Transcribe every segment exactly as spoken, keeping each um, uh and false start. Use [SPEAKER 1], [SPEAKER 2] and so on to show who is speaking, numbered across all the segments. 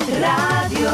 [SPEAKER 1] Radio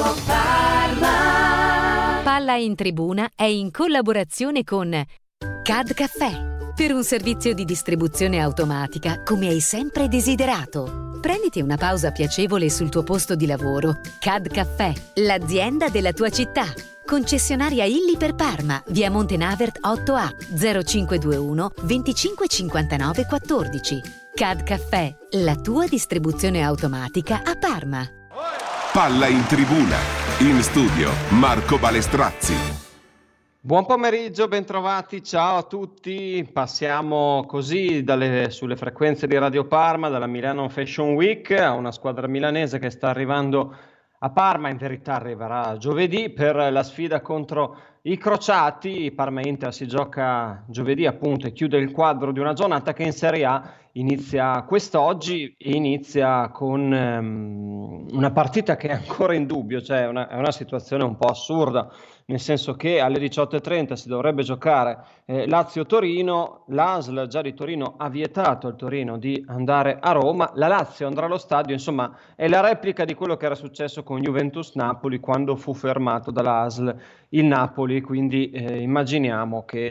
[SPEAKER 1] Parma.
[SPEAKER 2] Palla in Tribuna è in collaborazione con C A D Caffè, per un servizio di distribuzione automatica come hai sempre desiderato. Prenditi una pausa piacevole sul tuo posto di lavoro. C A D Caffè, l'azienda della tua città. Concessionaria Illy per Parma, via Montenavert otto A, zero cinque due uno venticinque cinquantanove quattordici. C A D Caffè, la tua distribuzione automatica a Parma.
[SPEAKER 3] Palla in Tribuna, in studio Marco Balestrazzi.
[SPEAKER 4] Buon pomeriggio, bentrovati, ciao a tutti. Passiamo così dalle, sulle frequenze di Radio Parma, dalla Milano Fashion Week a una squadra milanese che sta arrivando a Parma, in verità arriverà giovedì per la sfida contro i Crociati. Parma-Inter si gioca giovedì appunto e chiude il quadro di una giornata che in Serie A inizia quest'oggi e inizia con um, una partita che è ancora in dubbio, cioè una, è una situazione un po' assurda, nel senso che alle diciotto e trenta si dovrebbe giocare eh, Lazio-Torino. L'A S L già di Torino ha vietato al Torino di andare a Roma, la Lazio andrà allo stadio, insomma è la replica di quello che era successo con Juventus-Napoli quando fu fermato dalla A S L il Napoli, quindi eh, immaginiamo che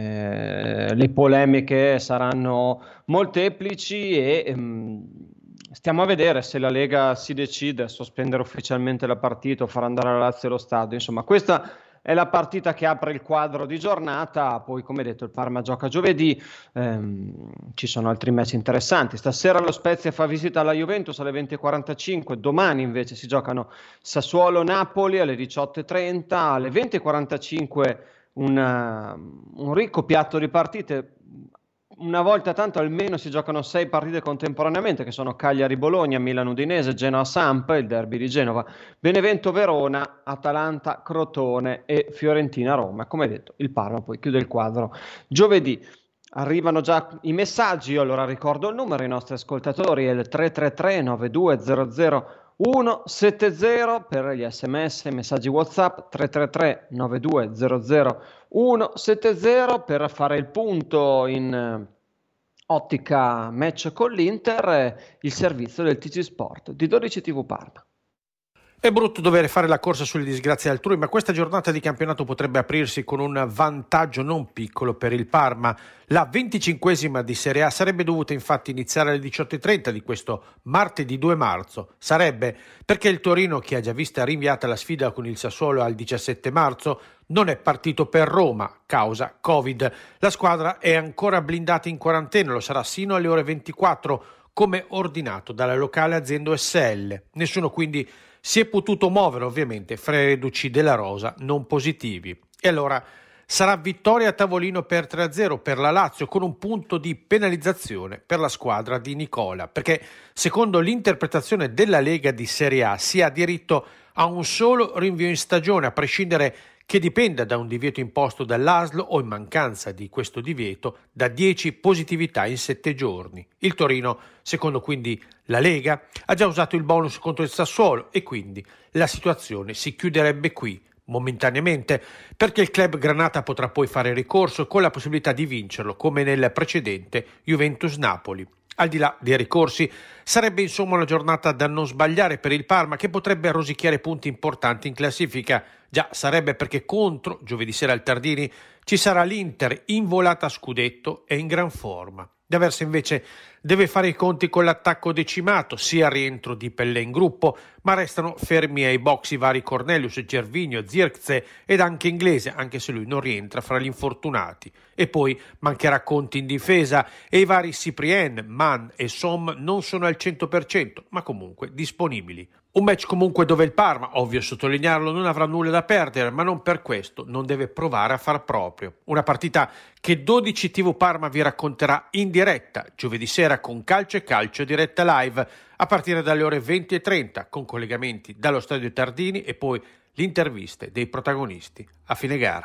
[SPEAKER 4] eh, le polemiche saranno molteplici e ehm, stiamo a vedere se la Lega si decide a sospendere ufficialmente la partita o far andare la Lazio allo stadio. Insomma, questa è la partita che apre il quadro di giornata. Poi, come detto, il Parma gioca giovedì, ehm, ci sono altri match interessanti. Stasera lo Spezia fa visita alla Juventus alle venti e quarantacinque, domani invece si giocano Sassuolo-Napoli alle diciotto e trenta, alle venti e quarantacinque una, un ricco piatto di partite. Una volta tanto almeno si giocano sei partite contemporaneamente, che sono Cagliari-Bologna, Milano-Udinese, Genoa-Samp, il derby di Genova, Benevento-Verona, Atalanta-Crotone e Fiorentina-Roma. Come detto, il Parma poi chiude il quadro giovedì. Arrivano già i messaggi, io allora ricordo il numero ai nostri ascoltatori, è il tre tre tre nove due zero zero uno sette zero per gli sms, messaggi WhatsApp, tre tre tre nove due zero zero uno sette zero per fare il punto in eh, ottica match con l'Inter, eh, il servizio del T G Sport di dodici T V Parma.
[SPEAKER 5] È brutto dover fare la corsa sulle disgrazie altrui, ma questa giornata di campionato potrebbe aprirsi con un vantaggio non piccolo per il Parma. La venticinquesima di Serie A sarebbe dovuta infatti iniziare alle diciotto e trenta di questo martedì due marzo. Sarebbe perché il Torino, che ha già vista rinviata la sfida con il Sassuolo al diciassette marzo, non è partito per Roma, causa Covid. La squadra è ancora blindata in quarantena, lo sarà sino alle ore ventiquattro, come ordinato dalla locale azienda S L. Nessuno quindi si è potuto muovere, ovviamente, fra i reduci della rosa non positivi. E allora sarà vittoria a tavolino per tre a zero per la Lazio, con un punto di penalizzazione per la squadra di Nicola, perché secondo l'interpretazione della Lega di Serie A si ha diritto a un solo rinvio in stagione, a prescindere che dipenda da un divieto imposto dall'A S L o, in mancanza di questo divieto, da dieci positività in sette giorni. Il Torino, secondo quindi la Lega, ha già usato il bonus contro il Sassuolo e quindi la situazione si chiuderebbe qui momentaneamente, perché il club granata potrà poi fare ricorso con la possibilità di vincerlo come nel precedente Juventus-Napoli. Al di là dei ricorsi, sarebbe insomma una giornata da non sbagliare per il Parma, che potrebbe rosicchiare punti importanti in classifica. Già sarebbe, perché contro, giovedì sera al Tardini, ci sarà l'Inter in volata a scudetto e in gran forma. D'Aversa invece deve fare i conti con l'attacco decimato, sia al rientro di Pellè in gruppo, ma restano fermi ai box i vari Cornelius, Gervinho, Zirkzee ed anche Inglese, anche se lui non rientra fra gli infortunati. E poi mancherà Conti in difesa e i vari Cyprien, Mann e Som non sono al cento per cento, ma comunque disponibili. Un match comunque dove il Parma, ovvio sottolinearlo, non avrà nulla da perdere, ma non per questo non deve provare a far proprio. Una partita che dodici T V Parma vi racconterà in diretta giovedì sera con Calcio e Calcio diretta live a partire dalle ore venti e trenta, con collegamenti dallo stadio Tardini e poi le interviste dei protagonisti a fine gara.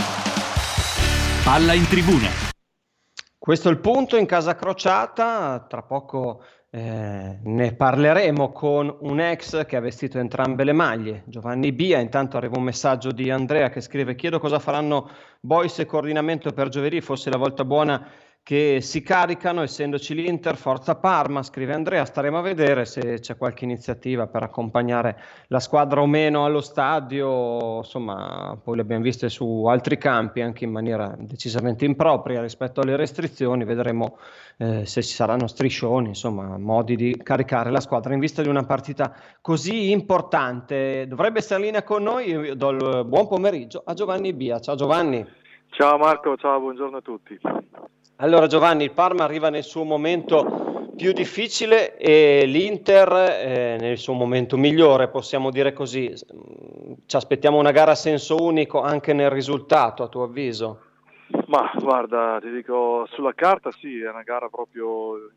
[SPEAKER 6] Palla in Tribuna.
[SPEAKER 4] Questo è il punto in casa crociata. Tra poco Eh, ne parleremo con un ex che ha vestito entrambe le maglie, Giovanni Bia. Intanto arriva un messaggio di Andrea che scrive: chiedo cosa faranno Boys e coordinamento per giovedì, fosse la volta buona che si caricano, essendoci l'Inter. Forza Parma, scrive Andrea. Staremo a vedere se c'è qualche iniziativa per accompagnare la squadra o meno allo stadio. Insomma, poi le abbiamo viste su altri campi anche in maniera decisamente impropria rispetto alle restrizioni. Vedremo eh, se ci saranno striscioni, insomma, modi di caricare la squadra in vista di una partita così importante. Dovrebbe essere in linea con noi. Io do il buon pomeriggio a Giovanni Bia. Ciao Giovanni.
[SPEAKER 1] Ciao Marco, ciao, buongiorno a tutti.
[SPEAKER 4] Allora Giovanni, il Parma arriva nel suo momento più difficile e l'Inter eh, nel suo momento migliore, possiamo dire così. Ci aspettiamo una gara a senso unico anche nel risultato, a tuo avviso?
[SPEAKER 1] Ma guarda, ti dico, sulla carta sì, è una gara proprio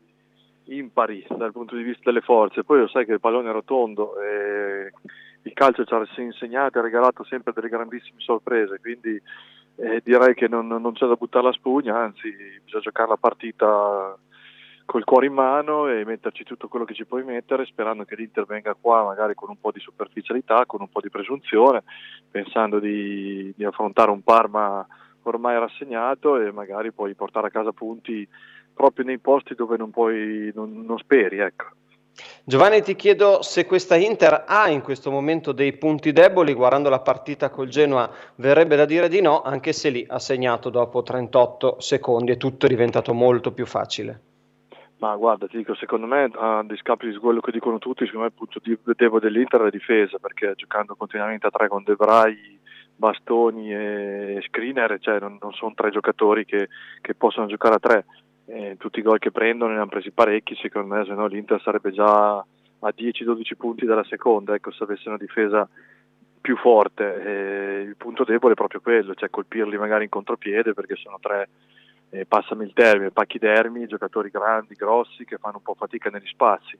[SPEAKER 1] impari dal punto di vista delle forze. Poi lo sai che il pallone è rotondo e il calcio ci ha insegnato e regalato sempre delle grandissime sorprese, quindi Eh, direi che non, non c'è da buttare la spugna, anzi bisogna giocare la partita col cuore in mano e metterci tutto quello che ci puoi mettere, sperando che l'Inter venga qua magari con un po' di superficialità, con un po' di presunzione, pensando di, di affrontare un Parma ormai rassegnato e magari poi portare a casa punti proprio nei posti dove non puoi, non, non speri, ecco.
[SPEAKER 4] Giovanni, ti chiedo se questa Inter ha in questo momento dei punti deboli. Guardando la partita col Genoa verrebbe da dire di no, anche se lì ha segnato dopo trentotto secondi e tutto è diventato molto più facile.
[SPEAKER 1] Ma guarda, ti dico, secondo me, a discapito di quello che dicono tutti, secondo me il punto debole dell'Inter è la difesa, perché giocando continuamente a tre con De Vrij, Bastoni e Skriniar, cioè non, non sono tre giocatori che, che possono giocare a tre. Eh, tutti i gol che prendono ne hanno presi parecchi, secondo me, se no l'Inter sarebbe già a dieci dodici punti dalla seconda, ecco, se avesse una difesa più forte. Eh, il punto debole è proprio quello, cioè colpirli magari in contropiede, perché sono tre, eh, passami il termine, pachidermi, giocatori grandi, grossi, che fanno un po' fatica negli spazi.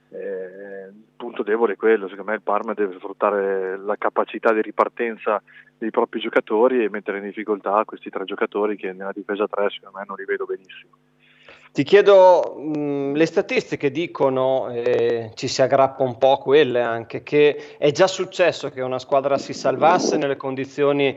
[SPEAKER 1] Eh, il punto debole è quello, secondo me il Parma deve sfruttare la capacità di ripartenza dei propri giocatori e mettere in difficoltà questi tre giocatori che nella difesa tre secondo me non li vedo benissimo.
[SPEAKER 4] Ti chiedo, mh, le statistiche dicono, eh, ci si aggrappa un po' a quelle anche, che è già successo che una squadra si salvasse nelle condizioni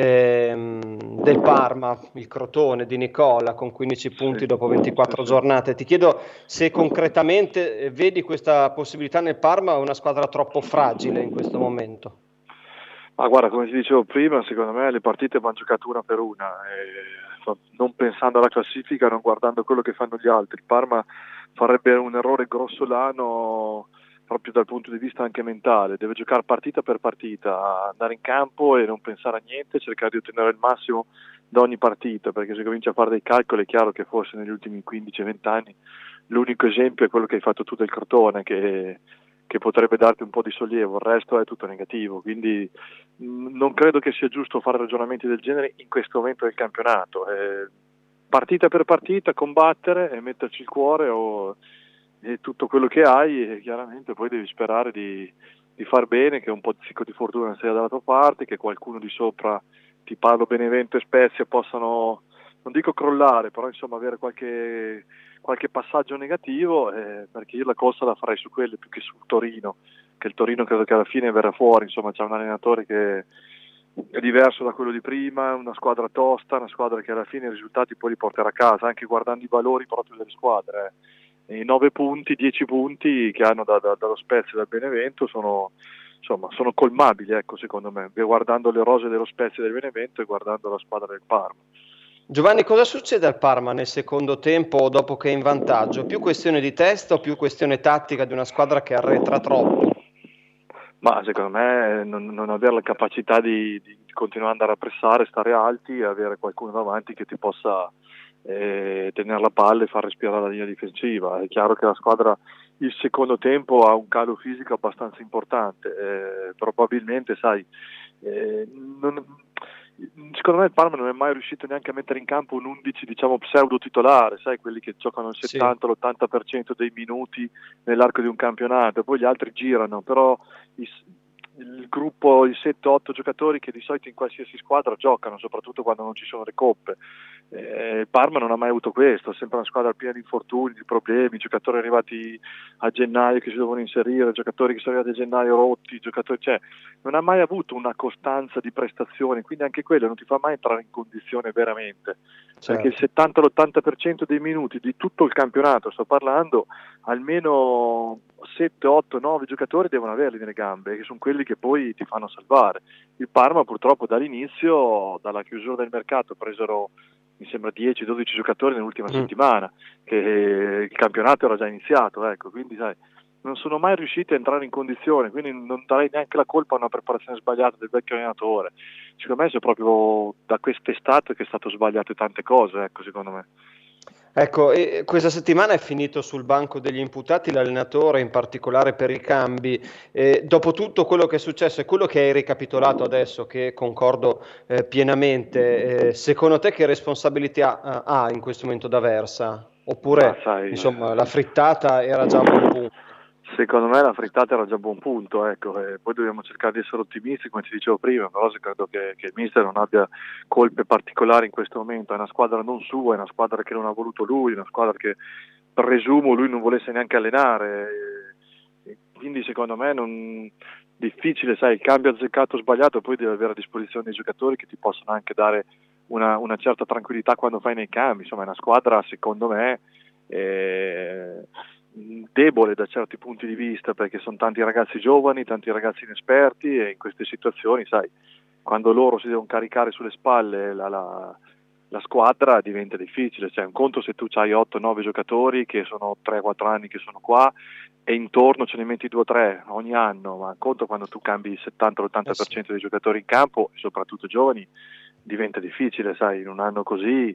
[SPEAKER 4] eh, del Parma, il Crotone di Nicola con quindici punti dopo ventiquattro giornate. Ti chiedo se concretamente vedi questa possibilità nel Parma o è una squadra troppo fragile in questo momento?
[SPEAKER 1] Ma guarda, come ti dicevo prima, secondo me le partite vanno giocate una per una, e non pensando alla classifica, non guardando quello che fanno gli altri. Il Parma farebbe un errore grossolano proprio dal punto di vista anche mentale, deve giocare partita per partita, andare in campo e non pensare a niente, cercare di ottenere il massimo da ogni partita, perché se comincia a fare dei calcoli è chiaro che forse negli ultimi quindici venti anni l'unico esempio è quello che hai fatto tu del Crotone, che che potrebbe darti un po' di sollievo, il resto è tutto negativo, quindi mh, non credo che sia giusto fare ragionamenti del genere in questo momento del campionato. Eh, partita per partita, combattere e metterci il cuore o, e tutto quello che hai, e chiaramente poi devi sperare di, di far bene, che un po' di ciclo di fortuna sia dalla tua parte, che qualcuno di sopra, ti parlo Benevento e Spezia, possano, non dico crollare, però insomma avere qualche qualche passaggio negativo, eh, perché io la corsa la farei su quelle più che sul Torino, che il Torino credo che alla fine verrà fuori, insomma c'è un allenatore che è diverso da quello di prima, una squadra tosta, una squadra che alla fine i risultati poi li porterà a casa, anche guardando i valori proprio delle squadre. Eh. I nove punti, dieci punti che hanno da, da, dallo Spezia e dal Benevento sono, insomma, sono colmabili, ecco, secondo me, guardando le rose dello Spezia e del Benevento e guardando la squadra del Parma.
[SPEAKER 4] Giovanni, cosa succede al Parma nel secondo tempo o dopo che è in vantaggio? Più questione di testa o più questione tattica di una squadra che arretra troppo?
[SPEAKER 1] Ma secondo me non, non avere la capacità di, di continuare ad andare a pressare, stare alti e avere qualcuno davanti che ti possa eh, tenere la palla e far respirare la linea difensiva. È chiaro che la squadra il secondo tempo ha un calo fisico abbastanza importante, eh, probabilmente sai, eh, non, secondo me il Parma non è mai riuscito neanche a mettere in campo un undici diciamo pseudo titolare, sai, quelli che giocano il settanta l'ottanta per cento dei minuti nell'arco di un campionato, poi gli altri girano, però il, il gruppo, i sette otto giocatori che di solito in qualsiasi squadra giocano, soprattutto quando non ci sono le coppe, Eh, il Parma non ha mai avuto questo, è sempre una squadra piena di infortuni, di problemi, giocatori arrivati a gennaio che si devono inserire, giocatori che sono arrivati a gennaio rotti, giocatori, cioè non ha mai avuto una costanza di prestazioni, quindi anche quello non ti fa mai entrare in condizione veramente, certo. Perché il settanta l'ottanta per cento dei minuti di tutto il campionato, sto parlando, almeno sette, otto, nove giocatori devono averli nelle gambe, che sono quelli che poi ti fanno salvare. Il Parma purtroppo dall'inizio, dalla chiusura del mercato, presero mi sembra dieci dodici giocatori nell'ultima mm. settimana, che il campionato era già iniziato, ecco, quindi sai, non sono mai riusciti a entrare in condizione, quindi non darei neanche la colpa a una preparazione sbagliata del vecchio allenatore. Secondo me è proprio da quest'estate che è stato sbagliato tante cose, ecco, secondo me.
[SPEAKER 4] Ecco, e questa settimana è finito sul banco degli imputati l'allenatore, in particolare per i cambi. Eh, dopo tutto quello che è successo e quello che hai ricapitolato adesso, che concordo eh, pienamente, eh, secondo te che responsabilità ha, ha in questo momento D'Aversa? Oppure, ah, sai, insomma, la frittata era già a buon punto?
[SPEAKER 1] Secondo me la frittata era già a buon punto, ecco, e poi dobbiamo cercare di essere ottimisti, come ti dicevo prima, però credo che, che il mister non abbia colpe particolari in questo momento, è una squadra non sua, è una squadra che non ha voluto lui, è una squadra che presumo lui non volesse neanche allenare, e, e quindi secondo me non difficile, sai, il cambio azzeccato o sbagliato, poi devi avere a disposizione dei giocatori che ti possono anche dare una, una certa tranquillità quando fai nei cambi, insomma è una squadra secondo me eh, debole da certi punti di vista, perché sono tanti ragazzi giovani, tanti ragazzi inesperti, e in queste situazioni, sai, quando loro si devono caricare sulle spalle la, la, la squadra diventa difficile, cioè un conto se tu hai otto nove giocatori che sono tre quattro anni che sono qua e intorno ce ne metti due o tre ogni anno, ma un conto quando tu cambi il settanta l'ottanta per cento dei giocatori in campo, e soprattutto giovani, diventa difficile, sai, in un anno così.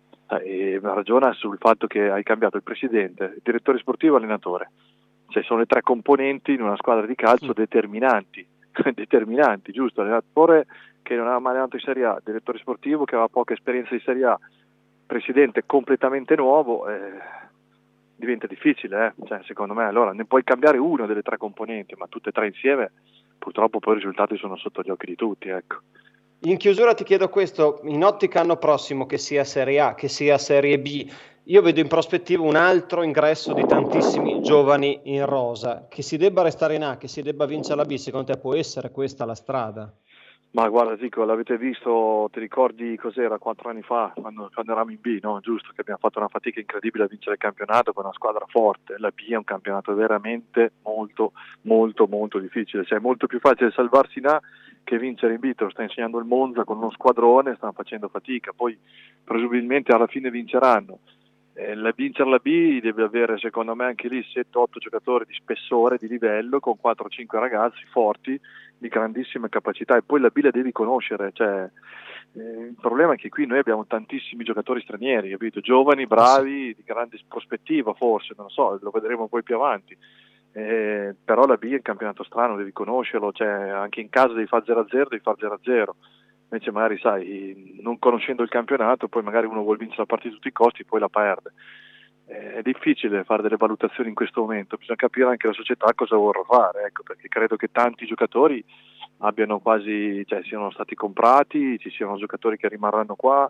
[SPEAKER 1] E ragiona sul fatto che hai cambiato il presidente, il direttore sportivo e l'allenatore, cioè sono le tre componenti in una squadra di calcio determinanti, determinanti, giusto? Allenatore che non aveva mai allenato in Serie A, direttore sportivo che aveva poca esperienza di Serie A, presidente completamente nuovo, eh, diventa difficile, eh? Cioè, secondo me, allora ne puoi cambiare una delle tre componenti, ma tutte e tre insieme purtroppo poi i risultati sono sotto gli occhi di tutti, ecco.
[SPEAKER 4] In chiusura ti chiedo questo, in ottica anno prossimo, che sia Serie A, che sia Serie B, io vedo in prospettiva un altro ingresso di tantissimi giovani in rosa, che si debba restare in A, che si debba vincere la B, secondo te può essere questa la strada?
[SPEAKER 1] Ma guarda Zico, l'avete visto, ti ricordi cos'era quattro anni fa, quando, quando eravamo in B, no? Giusto, che abbiamo fatto una fatica incredibile a vincere il campionato con una squadra forte. La B è un campionato veramente molto, molto, molto difficile, cioè è molto più facile salvarsi in A che vincere in B, te lo sta insegnando il Monza con uno squadrone, stanno facendo fatica, poi presumibilmente alla fine vinceranno. Eh, la vincere la B deve avere secondo me anche lì sette otto giocatori di spessore, di livello, con quattro cinque ragazzi forti, di grandissime capacità, e poi la B la devi conoscere, cioè, eh, il problema è che qui noi abbiamo tantissimi giocatori stranieri, capito? Giovani, bravi, di grande prospettiva forse, non lo so, lo vedremo poi più avanti. Eh, però la B è un campionato strano, devi conoscerlo, cioè anche in casa devi fare zero a zero, devi fare zero a zero, invece magari sai, non conoscendo il campionato poi magari uno vuole vincere la partita a tutti i costi, poi la perde. Eh, è difficile fare delle valutazioni in questo momento, bisogna capire anche la società cosa vorrà fare, ecco, perché credo che tanti giocatori abbiano quasi, cioè siano stati comprati, ci siano giocatori che rimarranno qua,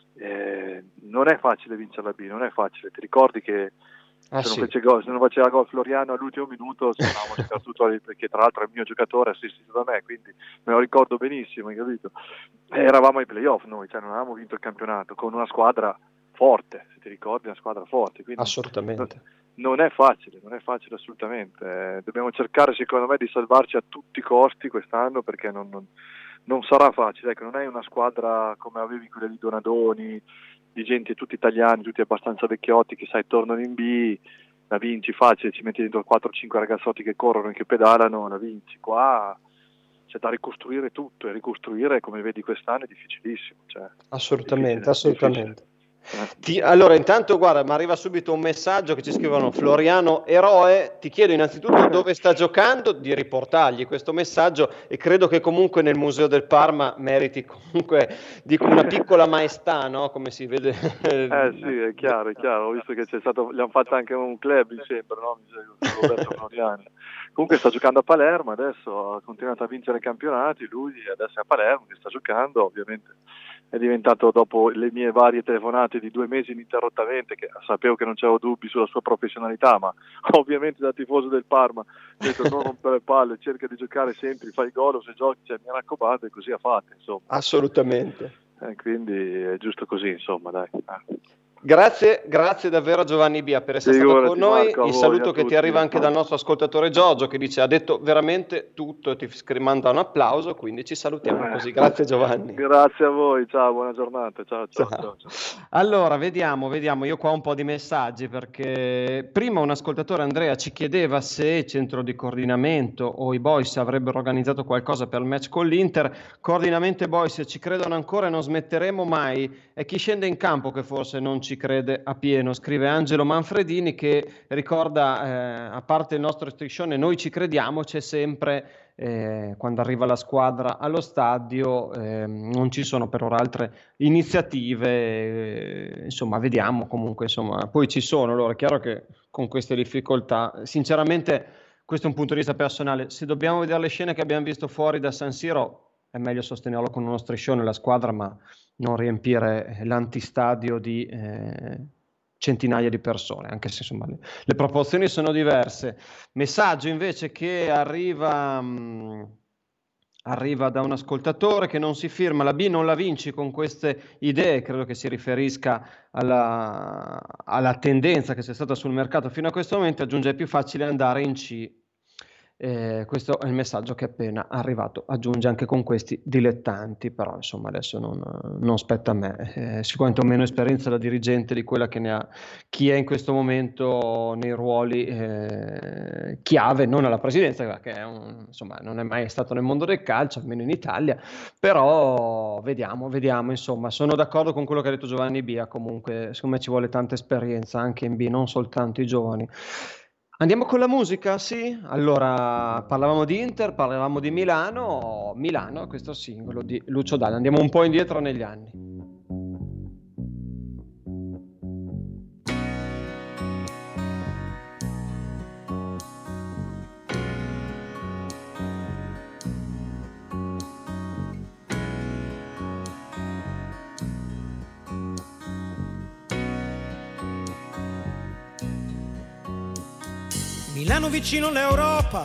[SPEAKER 1] eh, non è facile vincere la B, non è facile, ti ricordi che
[SPEAKER 4] Ah,
[SPEAKER 1] se,
[SPEAKER 4] sì.
[SPEAKER 1] non fece gol, se non faceva gol Floriano all'ultimo minuto stavamo giocando tutto, perché tra l'altro è il mio giocatore assistito da me, quindi me lo ricordo benissimo, hai capito? E eravamo ai playoff noi, cioè non avevamo vinto il campionato con una squadra forte, se ti ricordi, una squadra forte, quindi
[SPEAKER 4] assolutamente
[SPEAKER 1] non, non è facile, non è facile assolutamente, eh, dobbiamo cercare secondo me di salvarci a tutti i costi quest'anno, perché non, non, non sarà facile, ecco, non è una squadra come avevi quella di Donadoni, di gente tutti italiani, tutti abbastanza vecchiotti che sai tornano in B, la vinci facile, ci metti dentro quattro cinque ragazzotti che corrono e che pedalano, la vinci. Qua c'è da ricostruire tutto, e ricostruire come vedi quest'anno è difficilissimo, cioè,
[SPEAKER 4] assolutamente,
[SPEAKER 1] difficile,
[SPEAKER 4] assolutamente.
[SPEAKER 1] difficile.
[SPEAKER 4] Ti, allora intanto guarda, mi arriva subito un messaggio che ci scrivono: Floriano eroe, ti chiedo innanzitutto dove sta giocando, di riportargli questo messaggio, e credo che comunque nel Museo del Parma meriti comunque dico una piccola maestà, no? Come si vede.
[SPEAKER 1] Eh sì, è chiaro, è chiaro, ho visto che c'è stato, gli hanno fatto anche un club mi sembra, no? Roberto Floriano. Comunque sta giocando a Palermo adesso, ha continuato a vincere campionati lui, adesso è a Palermo che sta giocando, ovviamente è diventato, dopo le mie varie telefonate di due mesi ininterrottamente, che sapevo che non c'avevo dubbi sulla sua professionalità, ma ovviamente da tifoso del Parma ho detto non rompere le palle, cerca di giocare sempre, fai gol o se giochi, cioè, mi raccomando, e così ha fatto, insomma.
[SPEAKER 4] Assolutamente.
[SPEAKER 1] Eh, quindi è giusto così, insomma, dai. Eh.
[SPEAKER 4] Grazie, grazie davvero Giovanni Bia per essere
[SPEAKER 1] Figurati,
[SPEAKER 4] stato con noi.
[SPEAKER 1] Marco,
[SPEAKER 4] Il
[SPEAKER 1] voi,
[SPEAKER 4] saluto che
[SPEAKER 1] tutti.
[SPEAKER 4] ti arriva anche dal nostro ascoltatore Giorgio, che dice ha detto veramente tutto e ti manda un applauso, quindi ci salutiamo
[SPEAKER 1] eh.
[SPEAKER 4] così. Grazie Giovanni.
[SPEAKER 1] Grazie a voi, ciao, buona giornata. Ciao, ciao,
[SPEAKER 4] ciao.
[SPEAKER 1] ciao, ciao.
[SPEAKER 4] Allora, vediamo, vediamo. Io qua ho un po' di messaggi perché prima un ascoltatore, Andrea, ci chiedeva se il centro di coordinamento o i boys avrebbero organizzato qualcosa per il match con l'Inter. Coordinamento e boys ci credono ancora e non smetteremo mai. È chi scende in campo che forse non ci crede a pieno, scrive Angelo Manfredini, che ricorda, eh, a parte il nostro striscione Noi ci crediamo, c'è sempre, eh, quando arriva la squadra allo stadio, eh, non ci sono per ora altre iniziative, eh, insomma vediamo comunque, insomma poi ci sono loro, è chiaro che con queste difficoltà, sinceramente questo è un punto di vista personale, se dobbiamo vedere le scene che abbiamo visto fuori da San Siro è meglio sostenerlo con uno striscione la squadra, ma non riempire l'antistadio di eh, centinaia di persone, anche se insomma le, le proporzioni sono diverse. Messaggio invece che arriva, mh, arriva da un ascoltatore che non si firma, la B non la vinci con queste idee, credo che si riferisca alla, alla tendenza che c'è stata sul mercato fino a questo momento, aggiunge è più facile andare in C. Eh, questo è il messaggio che è appena arrivato, aggiunge anche con questi dilettanti, però insomma adesso non, non spetta a me, eh, sicuramente ho meno esperienza da dirigente di quella che ne ha chi è in questo momento nei ruoli eh, chiave, non alla presidenza, che è un, insomma non è mai stato nel mondo del calcio, almeno in Italia, però vediamo, vediamo, insomma sono d'accordo con quello che ha detto Giovanni Bia, comunque secondo me ci vuole tanta esperienza anche in B, non soltanto i giovani. Andiamo con la musica, sì? Allora, parlavamo di Inter, parlavamo di Milano, Milano, questo singolo di Lucio Dalla. Andiamo un po' indietro negli anni.
[SPEAKER 6] Milano vicino all'Europa,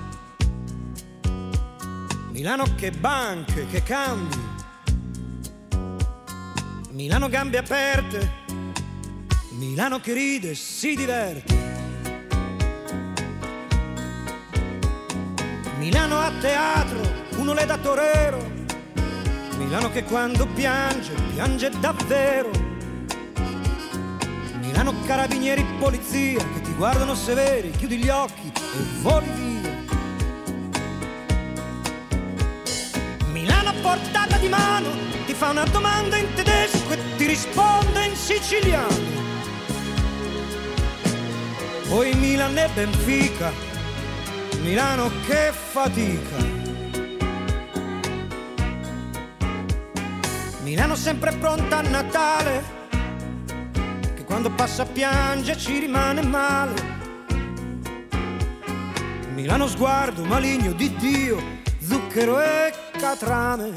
[SPEAKER 6] Milano che banche, che cambi, Milano gambe aperte, Milano che ride e si diverte, Milano a teatro, uno le da torero, Milano che quando piange, piange davvero, Milano carabinieri, polizia che ti guardano severi, chiudi gli occhi e voli via. Milano a portata di mano, ti fa una domanda in tedesco e ti risponde in siciliano. Poi Milan e Benfica, Milano che fatica. Milano sempre pronta a Natale, quando passa piange ci rimane male. Milano sguardo maligno di Dio, zucchero e catrame.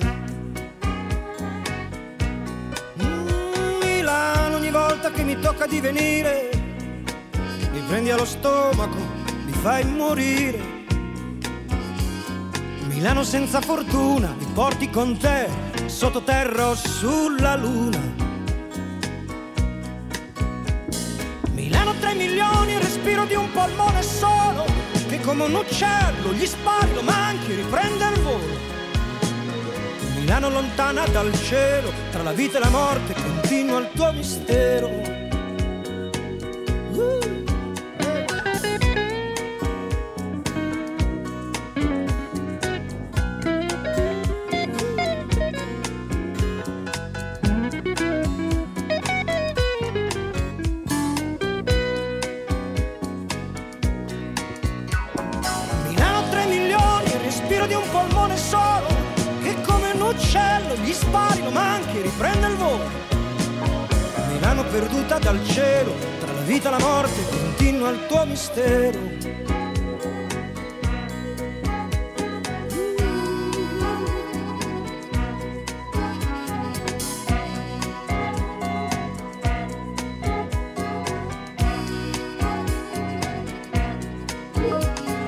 [SPEAKER 6] Milano ogni volta che mi tocca di venire, mi prendi allo stomaco, mi fai morire. Milano senza fortuna, mi porti con te, sottoterra o sulla luna. Tre milioni, respiro di un polmone solo, che come un uccello gli spari, lo manchi e riprende il volo. Milano lontana dal cielo, tra la vita e la morte continua il tuo mistero. uh. Gli spari, lo manchi, riprende il volo. Milano perduta dal cielo, tra la vita e la morte continua il tuo mistero.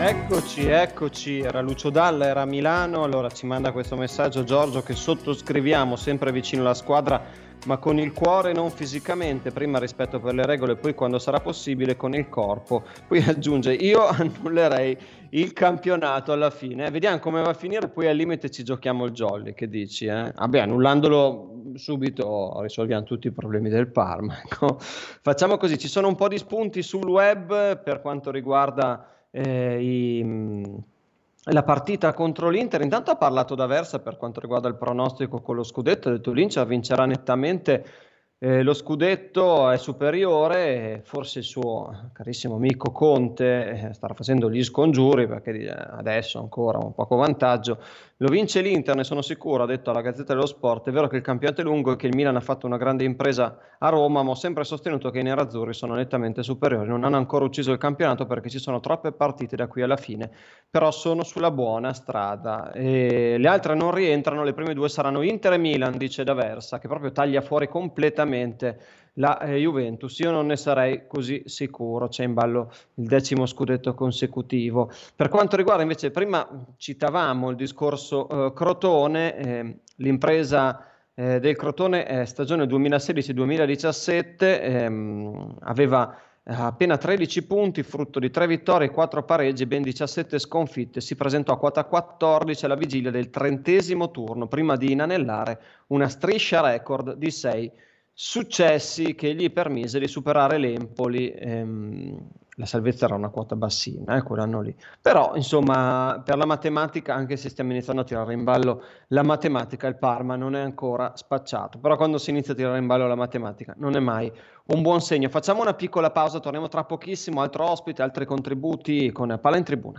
[SPEAKER 4] Eccoci, eccoci, era Lucio Dalla, era a Milano, allora ci manda questo messaggio Giorgio che sottoscriviamo, sempre vicino alla squadra, ma con il cuore, non fisicamente, prima rispetto per le regole, poi quando sarà possibile con il corpo. Poi aggiunge, io annullerei il campionato alla fine, eh, vediamo come va a finire, poi al limite ci giochiamo il jolly, che dici? Eh? Vabbè, annullandolo subito risolviamo tutti i problemi del Parma. Ecco. Facciamo così, ci sono un po' di spunti sul web per quanto riguarda Eh, i, la partita contro l'Inter. Intanto ha parlato D'Aversa per quanto riguarda il pronostico con lo scudetto, ha detto l'Inter vincerà nettamente, eh, lo scudetto è superiore, forse il suo carissimo amico Conte eh, starà facendo gli scongiuri perché adesso ancora un poco vantaggio, lo vince l'Inter, ne sono sicuro, ha detto alla Gazzetta dello Sport. È vero che il campionato è lungo e che il Milan ha fatto una grande impresa a Roma, ma ho sempre sostenuto che i nerazzurri sono nettamente superiori, non hanno ancora ucciso il campionato perché ci sono troppe partite da qui alla fine, però sono sulla buona strada e le altre non rientrano, le prime due saranno Inter e Milan, dice D'Aversa, che proprio taglia fuori completamente la eh, Juventus. Io non ne sarei così sicuro, c'è in ballo il decimo scudetto consecutivo. Per quanto riguarda invece, prima citavamo il discorso eh, Crotone, eh, l'impresa eh, del Crotone è stagione duemilasedici duemiladiciassette, ehm, aveva appena tredici punti, frutto di tre vittorie, quattro pareggi e ben diciassette sconfitte. Si presentò a quota quattordici alla vigilia del trentesimo turno, prima di inanellare una striscia record di sei successi che gli permise di superare l'Empoli. Ehm, la salvezza era una quota bassina, eh, quell'anno lì. Però, insomma, per la matematica, anche se stiamo iniziando a tirare in ballo la matematica, il Parma non è ancora spacciato. Però quando si inizia a tirare in ballo la matematica non è mai un buon segno. Facciamo una piccola pausa, torniamo tra pochissimo, altro ospite, altri contributi con Palla in Tribuna.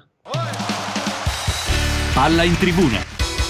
[SPEAKER 7] Palla in Tribuna.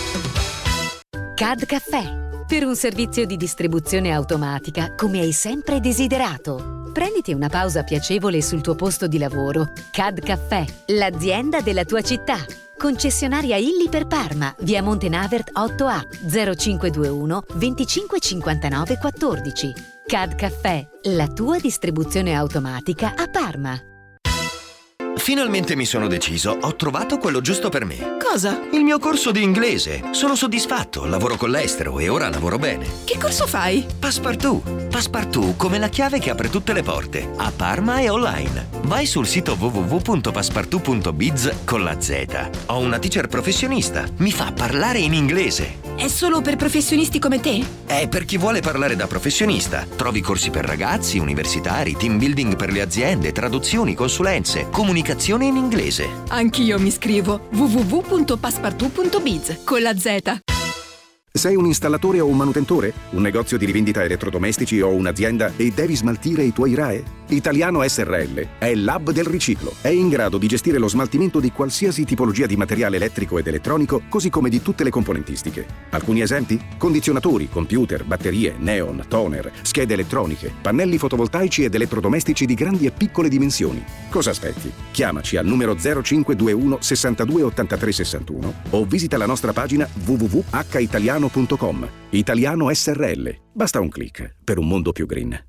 [SPEAKER 2] C A D Caffè, per un servizio di distribuzione automatica come hai sempre desiderato. Prenditi una pausa piacevole sul tuo posto di lavoro. C A D Caffè, l'azienda della tua città. Concessionaria Illy per Parma, via Montenavert otto A, zero cinque due uno venticinque cinquantanove quattordici. C A D Caffè, la tua distribuzione automatica a Parma.
[SPEAKER 8] Finalmente mi sono deciso, ho trovato quello giusto per me.
[SPEAKER 9] Cosa?
[SPEAKER 8] Il mio corso di inglese. Sono soddisfatto, lavoro con l'estero e ora lavoro bene.
[SPEAKER 9] Che corso fai?
[SPEAKER 8] Passepartout. Passepartout come la chiave che apre tutte le porte, a Parma e online. Vai sul sito w w w punto passepartout punto biz con la Z. Ho una teacher professionista, mi fa parlare in inglese.
[SPEAKER 9] È solo per professionisti come te?
[SPEAKER 8] È per chi vuole parlare da professionista. Trovi corsi per ragazzi, universitari, team building per le aziende, traduzioni, consulenze, comunicazione in inglese.
[SPEAKER 9] Anch'io mi iscrivo. w w w punto passepartout punto biz con la Z.
[SPEAKER 10] Sei un installatore o un manutentore? Un negozio di rivendita elettrodomestici o un'azienda e devi smaltire i tuoi R A E? Italiano S R L è l'hub del riciclo. È in grado di gestire lo smaltimento di qualsiasi tipologia di materiale elettrico ed elettronico, così come di tutte le componentistiche. Alcuni esempi? Condizionatori, computer, batterie, neon, toner, schede elettroniche, pannelli fotovoltaici ed elettrodomestici di grandi e piccole dimensioni. Cosa aspetti? Chiamaci al numero zero cinque due uno sessantadue ottantatré sessantuno o visita la nostra pagina w w w punto h italiano punto com. Italiano S R L. Basta un click per un mondo più green.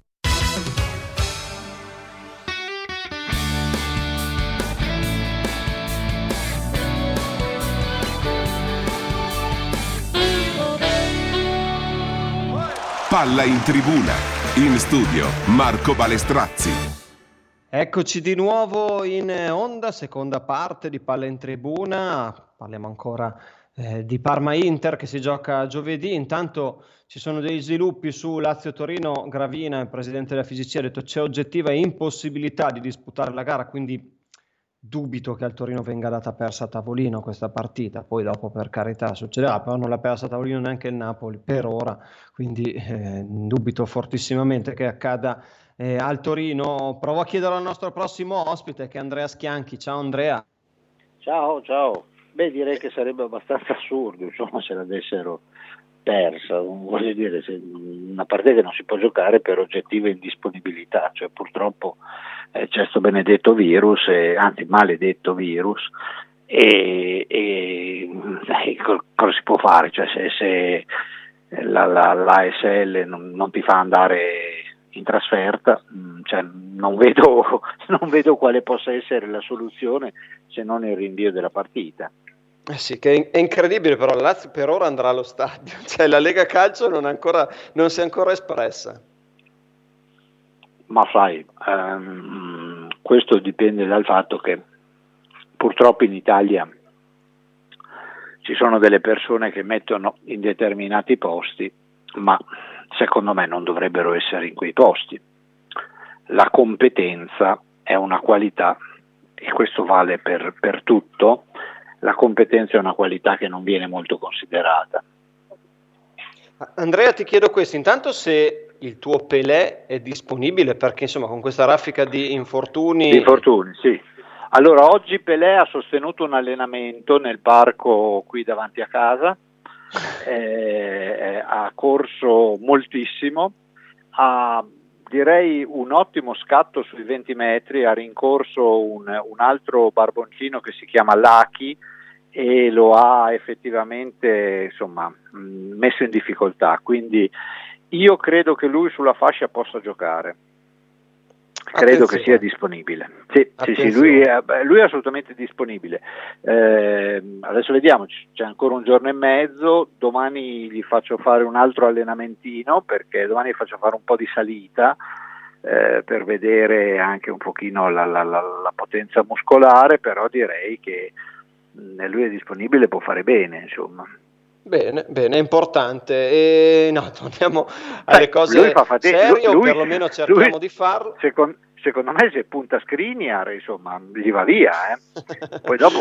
[SPEAKER 3] Palla in Tribuna. In studio Marco Balestrazzi.
[SPEAKER 4] Eccoci di nuovo in onda, seconda parte di Palla in Tribuna. Parliamo ancora Eh, di Parma-Inter che si gioca giovedì. Intanto ci sono dei sviluppi su Lazio-Torino. Gravina, il presidente della F I G C, ha detto c'è oggettiva impossibilità di disputare la gara, quindi dubito che al Torino venga data persa a tavolino questa partita. Poi dopo, per carità, succederà, però non l'ha persa a tavolino neanche il Napoli per ora, quindi eh, dubito fortissimamente che accada eh, al Torino. Provo a chiedere al nostro prossimo ospite, che è Andrea Schianchi. Ciao Andrea.
[SPEAKER 11] Ciao, ciao. Beh, direi che sarebbe abbastanza assurdo, insomma, se l'avessero persa. Voglio dire, se una partita che non si può giocare per oggettiva indisponibilità, cioè purtroppo eh, c'è questo benedetto virus, eh, anzi maledetto virus, e, e eh, cosa si può fare? Cioè, se, se la, la, l'A S L non, non ti fa andare in trasferta, cioè, non vedo, non vedo quale possa essere la soluzione se non il rinvio della partita.
[SPEAKER 4] Eh sì, che è incredibile, però la Lazio per ora andrà allo stadio, cioè la Lega Calcio non, ancora, non si è ancora espressa.
[SPEAKER 11] Ma sai, ehm, questo dipende dal fatto che purtroppo in Italia ci sono delle persone che mettono in determinati posti, ma secondo me non dovrebbero essere in quei posti. La competenza è una qualità, e questo vale per, per tutto. La competenza è una qualità che non viene molto considerata.
[SPEAKER 4] Andrea, ti chiedo questo, intanto se il tuo Pelé è disponibile, perché insomma con questa raffica di infortuni...
[SPEAKER 11] Di infortuni, sì. Allora, oggi Pelé ha sostenuto un allenamento nel parco qui davanti a casa, eh, ha corso moltissimo, ha direi un ottimo scatto sui venti metri, ha rincorso un, un altro barboncino che si chiama Lucky e lo ha effettivamente insomma messo in difficoltà, quindi io credo che lui sulla fascia possa giocare. Credo
[SPEAKER 4] Attenzione.
[SPEAKER 11] che sia disponibile. Sì, sì, sì, lui, è, lui è assolutamente disponibile. Eh, adesso vediamo, c'è ancora un giorno e mezzo, domani gli faccio fare un altro allenamentino, perché domani gli faccio fare un po' di salita eh, per vedere anche un pochino la, la, la, la potenza muscolare, però direi che mh, lui è disponibile, può fare bene, insomma.
[SPEAKER 4] Bene, bene, è importante. E no, torniamo alle
[SPEAKER 11] Beh,
[SPEAKER 4] cose
[SPEAKER 11] lui fa fatica,
[SPEAKER 4] serie,
[SPEAKER 11] lui,
[SPEAKER 4] o perlomeno cerchiamo
[SPEAKER 11] lui,
[SPEAKER 4] di farlo.
[SPEAKER 11] Secondo, secondo me se punta Skriniar, insomma, gli va via, eh. Poi dopo,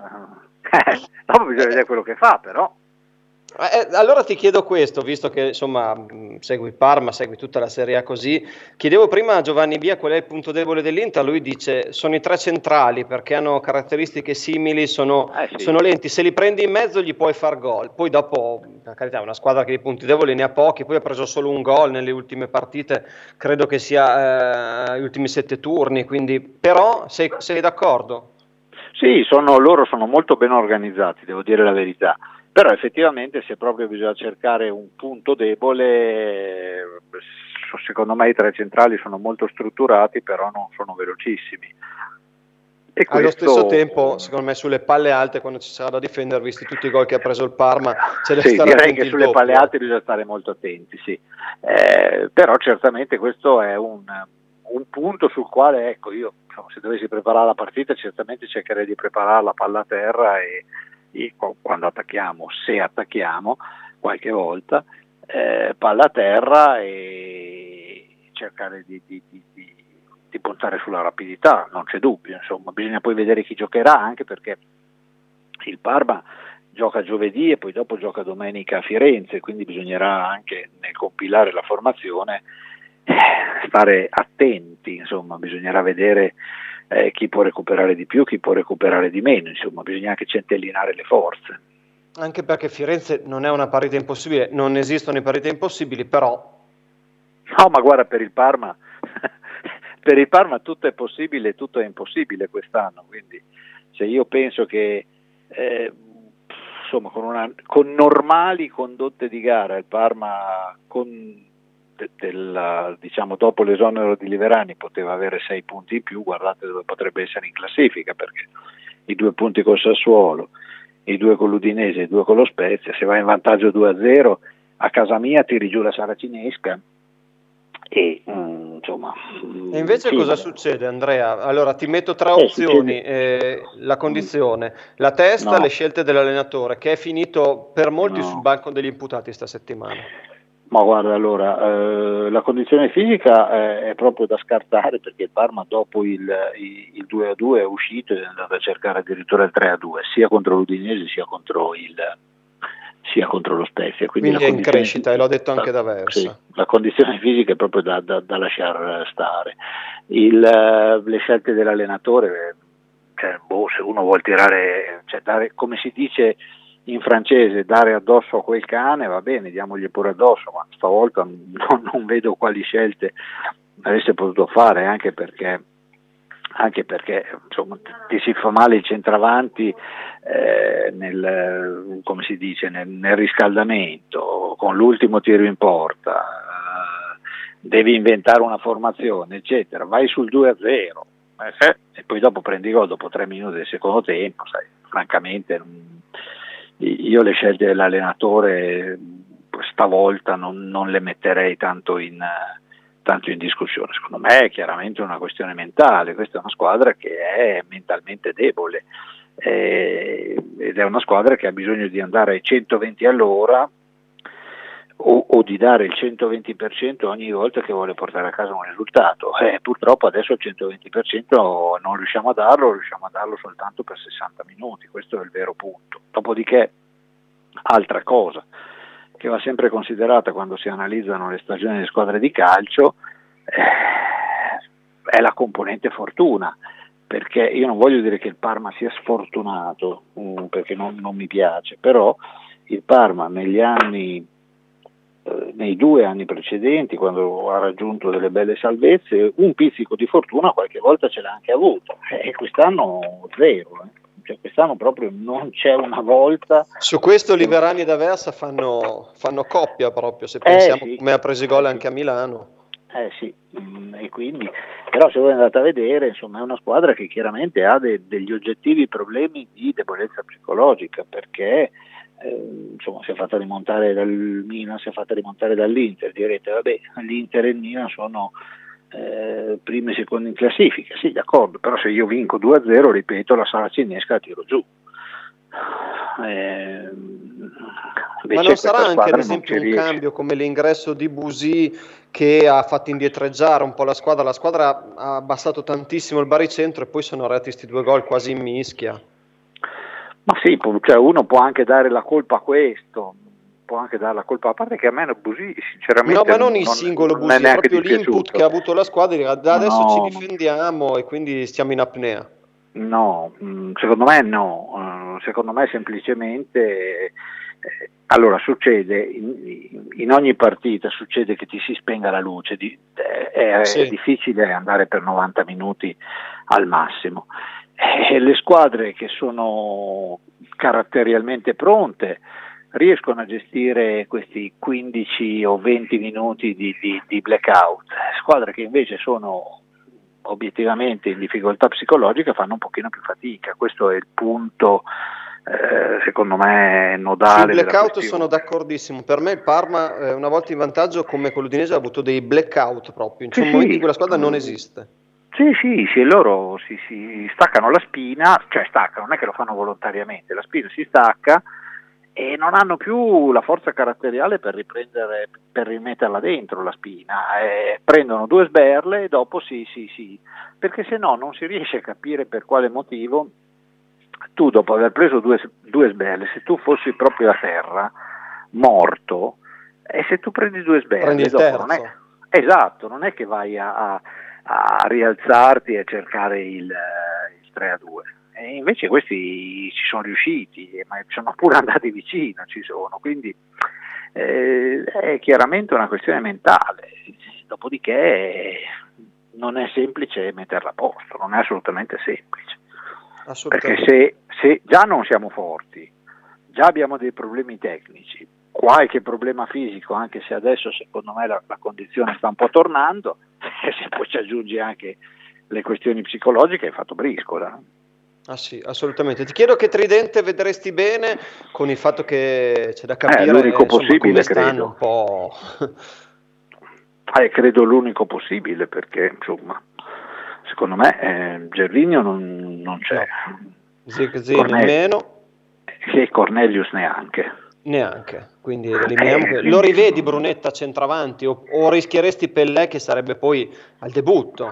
[SPEAKER 11] eh, dopo bisogna vedere quello che fa, però.
[SPEAKER 4] Eh, allora ti chiedo questo, visto che insomma mh, segui Parma, segui tutta la Serie A così, chiedevo prima a Giovanni Bia qual è il punto debole dell'Inter, lui dice sono i tre centrali perché hanno caratteristiche simili, sono,
[SPEAKER 11] eh sì.
[SPEAKER 4] sono lenti, se li prendi in mezzo gli puoi far gol, poi dopo, per carità, è una squadra che di punti deboli ne ha pochi, poi ha preso solo un gol nelle ultime partite, credo che sia eh, gli ultimi sette turni, quindi però sei, sei d'accordo?
[SPEAKER 11] Sì, sono, loro sono molto ben organizzati, devo dire la verità. Però effettivamente se proprio bisogna cercare un punto debole, secondo me i tre centrali sono molto strutturati, però non sono velocissimi. E
[SPEAKER 4] Allo
[SPEAKER 11] questo...
[SPEAKER 4] stesso tempo, secondo me, sulle palle alte, quando ci sarà da difendere, visti tutti i gol che ha preso il Parma, ce ne
[SPEAKER 11] sì,
[SPEAKER 4] starà
[SPEAKER 11] direi che sulle
[SPEAKER 4] doppio.
[SPEAKER 11] palle alte bisogna stare molto attenti, sì. Eh, però certamente questo è un, un punto sul quale, ecco, io diciamo, se dovessi preparare la partita, certamente cercherei di preparare la palla a terra e quando attacchiamo, se attacchiamo qualche volta, eh, palla a terra e cercare di, di, di, di, di puntare sulla rapidità, non c'è dubbio, insomma, bisogna poi vedere chi giocherà, anche perché il Parma gioca giovedì e poi dopo gioca domenica a Firenze, quindi bisognerà anche nel compilare la formazione eh, stare attenti, insomma, bisognerà vedere Eh, chi può recuperare di più, chi può recuperare di meno, insomma bisogna anche centellinare le forze.
[SPEAKER 4] Anche perché Firenze non è una partita impossibile, non esistono le partite impossibili, però...
[SPEAKER 11] No, ma guarda, per il Parma per il Parma tutto è possibile, tutto è impossibile quest'anno, quindi se io penso che eh, insomma con, una, con normali condotte di gara il Parma con Del, diciamo dopo l'esonero di Liverani poteva avere sei punti in più, guardate dove potrebbe essere in classifica, perché i due punti col Sassuolo, i due con l'Udinese e i due con lo Spezia, se vai in vantaggio due a zero a casa mia tiri giù la saracinesca e mm, insomma
[SPEAKER 4] e invece
[SPEAKER 11] sì,
[SPEAKER 4] cosa
[SPEAKER 11] vabbè.
[SPEAKER 4] succede, Andrea? Allora ti metto tre
[SPEAKER 11] eh,
[SPEAKER 4] opzioni, eh, la condizione, la testa,
[SPEAKER 11] no.
[SPEAKER 4] le scelte dell'allenatore, che è finito per molti
[SPEAKER 11] no.
[SPEAKER 4] sul banco degli imputati sta settimana.
[SPEAKER 11] Ma guarda, allora, eh, la condizione fisica è, è proprio da scartare, perché il Parma dopo il, il, il due a due è uscito ed è andato a cercare addirittura il tre a due, sia contro l'Udinese sia contro il sia contro lo Spezia. Quindi,
[SPEAKER 4] Quindi
[SPEAKER 11] la
[SPEAKER 4] è in crescita, e l'ho detto anche da Versa.
[SPEAKER 11] Sì, la condizione fisica è proprio da, da, da lasciare stare. Il, le scelte dell'allenatore, cioè, boh, se uno vuol tirare, cioè, dare, come si dice in francese, dare addosso a quel cane, va bene, diamogli pure addosso, ma stavolta non, non vedo quali scelte avesse potuto fare, anche perché anche perché insomma ti si fa male il centravanti eh, nel, come si dice, nel, nel riscaldamento, con l'ultimo tiro in porta, eh, devi inventare una formazione, eccetera, vai sul due a zero eh, e poi dopo prendi gol dopo tre minuti del secondo tempo, sai, francamente io le scelte dell'allenatore stavolta non, non le metterei tanto in, tanto in discussione. Secondo me è chiaramente una questione mentale, questa è una squadra che è mentalmente debole eh, ed è una squadra che ha bisogno di andare ai centoventi all'ora o, o di dare il centoventi per cento ogni volta che vuole portare a casa un risultato. Eh, purtroppo adesso il centoventi per cento non riusciamo a darlo, riusciamo a darlo soltanto per sessanta minuti, questo è il vero punto. Dopodiché, altra cosa che va sempre considerata quando si analizzano le stagioni delle squadre di calcio eh, è la componente fortuna, perché io non voglio dire che il Parma sia sfortunato, um, perché non, non mi piace, però il Parma negli anni nei due anni precedenti, quando ha raggiunto delle belle salvezze, un pizzico di fortuna qualche volta ce l'ha anche avuto, e quest'anno zero, eh. Cioè, quest'anno proprio non c'è una volta.
[SPEAKER 4] Su questo Liverani ed Aversa fanno, fanno coppia proprio, se pensiamo eh sì, come ha preso i gol eh anche sì. a Milano.
[SPEAKER 11] Eh sì, mm, e quindi, però se voi andate a vedere, insomma è una squadra che chiaramente ha de- degli oggettivi problemi di debolezza psicologica, perché Eh, insomma si è fatta rimontare dal Milan, si è fatta rimontare dall'Inter, direte vabbè l'Inter e il Milan sono eh, primi e secondi in classifica, sì d'accordo, però se io vinco due a zero, ripeto, la saracinesca la tiro giù. Eh,
[SPEAKER 4] ma non sarà anche ad esempio un riesce. cambio come l'ingresso di Busì che ha fatto indietreggiare un po' la squadra, la squadra ha abbassato tantissimo il baricentro e poi sono arrivati questi due gol quasi in mischia.
[SPEAKER 11] Ma sì, cioè uno può anche dare la colpa a questo, può anche dare la colpa, a parte che a me Busì sinceramente...
[SPEAKER 4] No, ma non, non il singolo non Busì, è proprio l'input che ha avuto la squadra, da adesso no, ci difendiamo e quindi stiamo in apnea.
[SPEAKER 11] No, secondo me no, secondo me semplicemente... Eh, allora succede, in, in ogni partita succede che ti si spenga la luce, di, eh, è, sì. è difficile andare per novanta minuti al massimo. E le squadre che sono caratterialmente pronte riescono a gestire questi quindici o venti minuti di, di, di blackout. Squadre che invece sono obiettivamente in difficoltà psicologica fanno un pochino più fatica. Questo è il punto eh, secondo me nodale.
[SPEAKER 4] Sul blackout sono d'accordissimo. Per me il Parma eh, una volta in vantaggio come con l'Udinese ha avuto dei blackout proprio, in sì, un momento in cui la squadra non esiste.
[SPEAKER 11] Sì, sì, sì, loro si, si staccano la spina, cioè staccano, non è che lo fanno volontariamente, la spina si stacca e non hanno più la forza caratteriale per riprendere, per rimetterla dentro la spina, eh, prendono due sberle e dopo sì, sì, sì, perché se no non si riesce a capire per quale motivo tu dopo aver preso due, due sberle, se tu fossi proprio a terra, morto, e se tu prendi due sberle,
[SPEAKER 4] prendi
[SPEAKER 11] dopo non è, esatto, non è che vai a... a a rialzarti e a cercare il, il tre a due, e invece questi ci sono riusciti, ma sono pure andati vicino, ci sono, quindi eh, è chiaramente una questione mentale, dopodiché non è semplice metterla a posto, non è assolutamente semplice, assolutamente. Perché se, se già non siamo forti, già abbiamo dei problemi tecnici, qualche problema fisico, anche se adesso secondo me la, la condizione sta un po' tornando, e se poi ci aggiungi anche le questioni psicologiche hai fatto briscola.
[SPEAKER 4] Ah sì, assolutamente. Ti chiedo che tridente vedresti bene, con il fatto che c'è da capire
[SPEAKER 11] eh, l'unico
[SPEAKER 4] insomma,
[SPEAKER 11] possibile,
[SPEAKER 4] come stanno
[SPEAKER 11] credo.
[SPEAKER 4] un po'.
[SPEAKER 11] Eh, credo l'unico possibile, perché insomma secondo me eh, Gervinho non, non c'è,
[SPEAKER 4] no. Zirkzee nemmeno
[SPEAKER 11] e Cornelius neanche.
[SPEAKER 4] Neanche, quindi eliminiamo eh, lo rivedi Brunetta centravanti o, o rischieresti Pellè che sarebbe poi al debutto?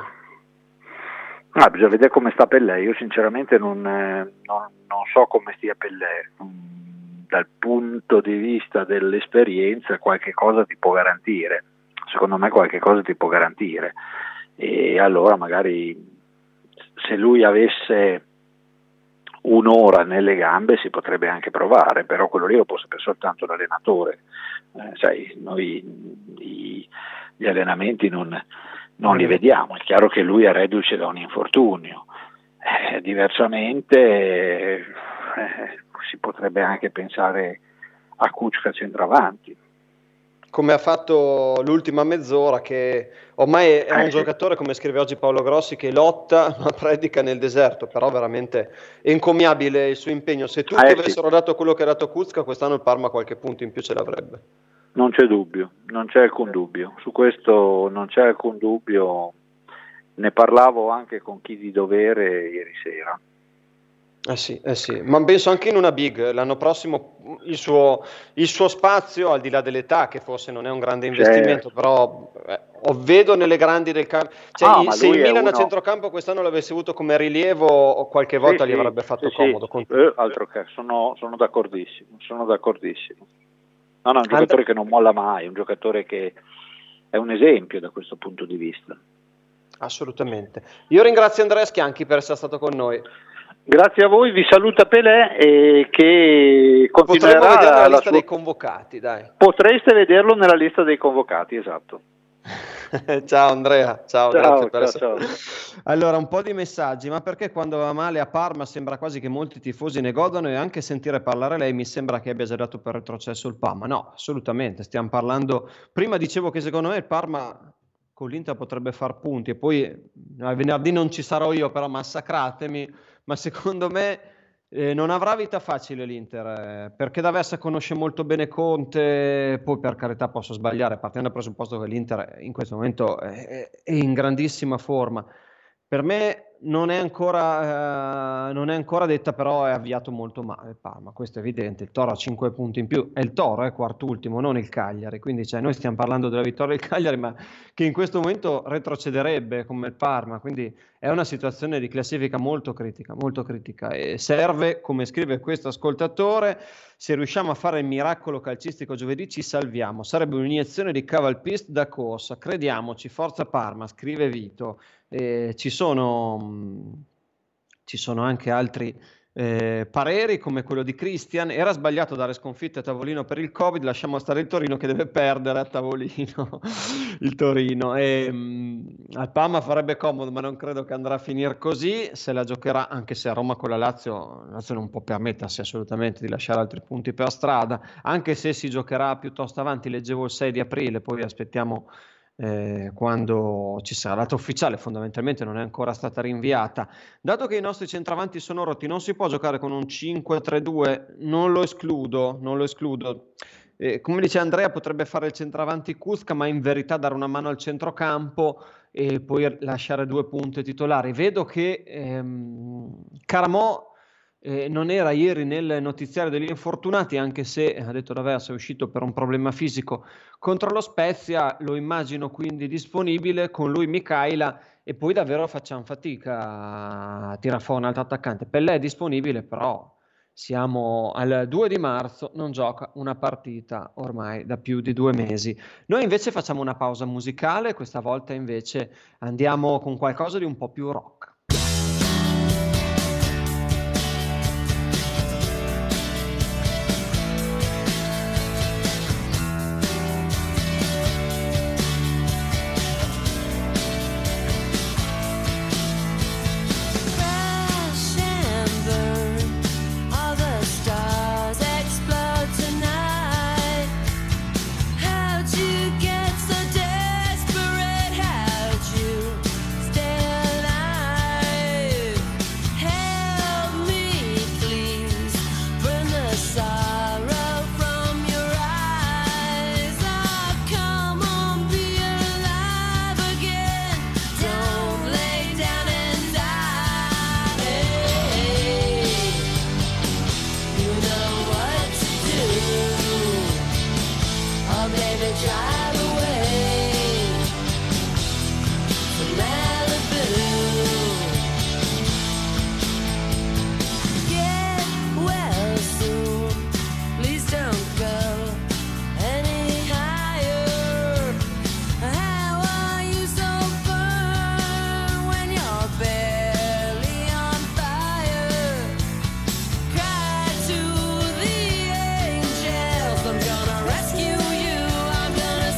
[SPEAKER 11] Ah, bisogna vedere come sta Pellè, io sinceramente non, eh, non, non so come stia Pellè, dal punto di vista dell'esperienza qualche cosa ti può garantire, secondo me qualche cosa ti può garantire, e allora magari se lui avesse un'ora nelle gambe si potrebbe anche provare, però quello lì lo può sapere soltanto l'allenatore, eh, sai, noi i, gli allenamenti non, non li vediamo, è chiaro che lui è reduce da un infortunio, eh, diversamente eh, si potrebbe anche pensare a Kučka centravanti.
[SPEAKER 4] come ha fatto l'ultima mezz'ora, che ormai è un giocatore, come scrive oggi Paolo Grossi, che lotta, ma predica nel deserto, però veramente è encomiabile il suo impegno. Se tutti
[SPEAKER 11] eh,
[SPEAKER 4] avessero
[SPEAKER 11] sì.
[SPEAKER 4] dato quello che ha dato Kuzka, quest'anno il Parma qualche punto in più ce l'avrebbe.
[SPEAKER 11] Non c'è dubbio, non c'è alcun dubbio, su questo non c'è alcun dubbio, ne parlavo anche con chi di dovere ieri sera.
[SPEAKER 4] Eh sì, eh sì, ma penso anche in una big, l'anno prossimo il suo, il suo spazio, al di là dell'età, che forse non è un grande investimento, certo. però eh, ho vedo nelle grandi del campo, cioè,
[SPEAKER 11] ah,
[SPEAKER 4] se il Milan
[SPEAKER 11] uno...
[SPEAKER 4] a centrocampo quest'anno l'avesse avuto come rilievo, o qualche volta
[SPEAKER 11] sì,
[SPEAKER 4] gli avrebbe fatto
[SPEAKER 11] sì,
[SPEAKER 4] comodo.
[SPEAKER 11] Sì.
[SPEAKER 4] Con
[SPEAKER 11] Eh, altro che, sono, sono d'accordissimo, sono d'accordissimo. No, no, è un giocatore And... che non molla mai, un giocatore che è un esempio da questo punto di vista.
[SPEAKER 4] Assolutamente. Io ringrazio Andrea Schianchi per essere stato con noi.
[SPEAKER 11] Grazie a voi, vi saluta Pelé e che continuerà.
[SPEAKER 4] Potremmo vedere la lista
[SPEAKER 11] sua...
[SPEAKER 4] dei convocati, dai.
[SPEAKER 11] Potreste vederlo nella lista dei convocati, esatto.
[SPEAKER 4] Ciao Andrea, ciao,
[SPEAKER 11] ciao,
[SPEAKER 4] grazie per
[SPEAKER 11] ciao,
[SPEAKER 4] essere...
[SPEAKER 11] ciao.
[SPEAKER 4] Allora, un po' di messaggi, ma perché quando va male a Parma sembra quasi che molti tifosi ne godano, e anche sentire parlare lei mi sembra che abbia già dato per retrocesso il Parma. No, assolutamente, stiamo parlando... Prima dicevo che secondo me il Parma con l'Inter potrebbe far punti, e poi al venerdì non ci sarò io, però massacratemi, ma secondo me eh, non avrà vita facile l'Inter, eh, perché D'Aversa conosce molto bene Conte, poi per carità posso sbagliare, partendo dal presupposto che l'Inter in questo momento è, è in grandissima forma. Per me non è ancora, eh, non è ancora detta, però è avviato molto male il Parma, questo è evidente. Il Toro ha cinque punti in più, e il Toro è quart'ultimo, non il Cagliari, quindi cioè, noi stiamo parlando della vittoria del Cagliari, ma che in questo momento retrocederebbe come il Parma, quindi è una situazione di classifica molto critica, molto critica, e serve, come scrive questo ascoltatore, se riusciamo a fare il miracolo calcistico giovedì ci salviamo, sarebbe un'iniezione di Cavalpist da corsa, crediamoci, forza Parma, scrive Vito. Eh, ci sono mh, ci sono anche altri eh, pareri, come quello di Christian. Era sbagliato dare sconfitte a tavolino per il Covid, lasciamo stare il Torino che deve perdere a tavolino il Torino, e mh, al Parma farebbe comodo, ma non credo che andrà a finire così, se la giocherà, anche se a Roma con la Lazio, la Lazio non può permettersi assolutamente di lasciare altri punti per strada, anche se si giocherà piuttosto avanti. Leggevo il sei di aprile, poi aspettiamo Eh, quando ci sarà la data ufficiale, fondamentalmente non è ancora stata rinviata. Dato che i nostri centravanti sono rotti, non si può giocare con un cinque tre due, non lo escludo, non lo escludo. Eh, come dice Andrea, potrebbe fare il centravanti Kuzka, ma in verità dare una mano al centrocampo e poi lasciare due punte titolari. Vedo che ehm, Caramò Eh, non era ieri nel notiziario degli infortunati, anche se, ha detto D'Aversa, è uscito per un problema fisico contro lo Spezia. Lo immagino quindi disponibile, con lui Michaila, e poi davvero facciamo fatica a tirare fuori un altro attaccante. Pellè è disponibile, però siamo al due di marzo, non gioca una partita ormai da più di due mesi. Noi invece facciamo una pausa musicale, questa volta invece andiamo con qualcosa di un po' più rock.
[SPEAKER 7] I'm gonna rescue you, I'm gonna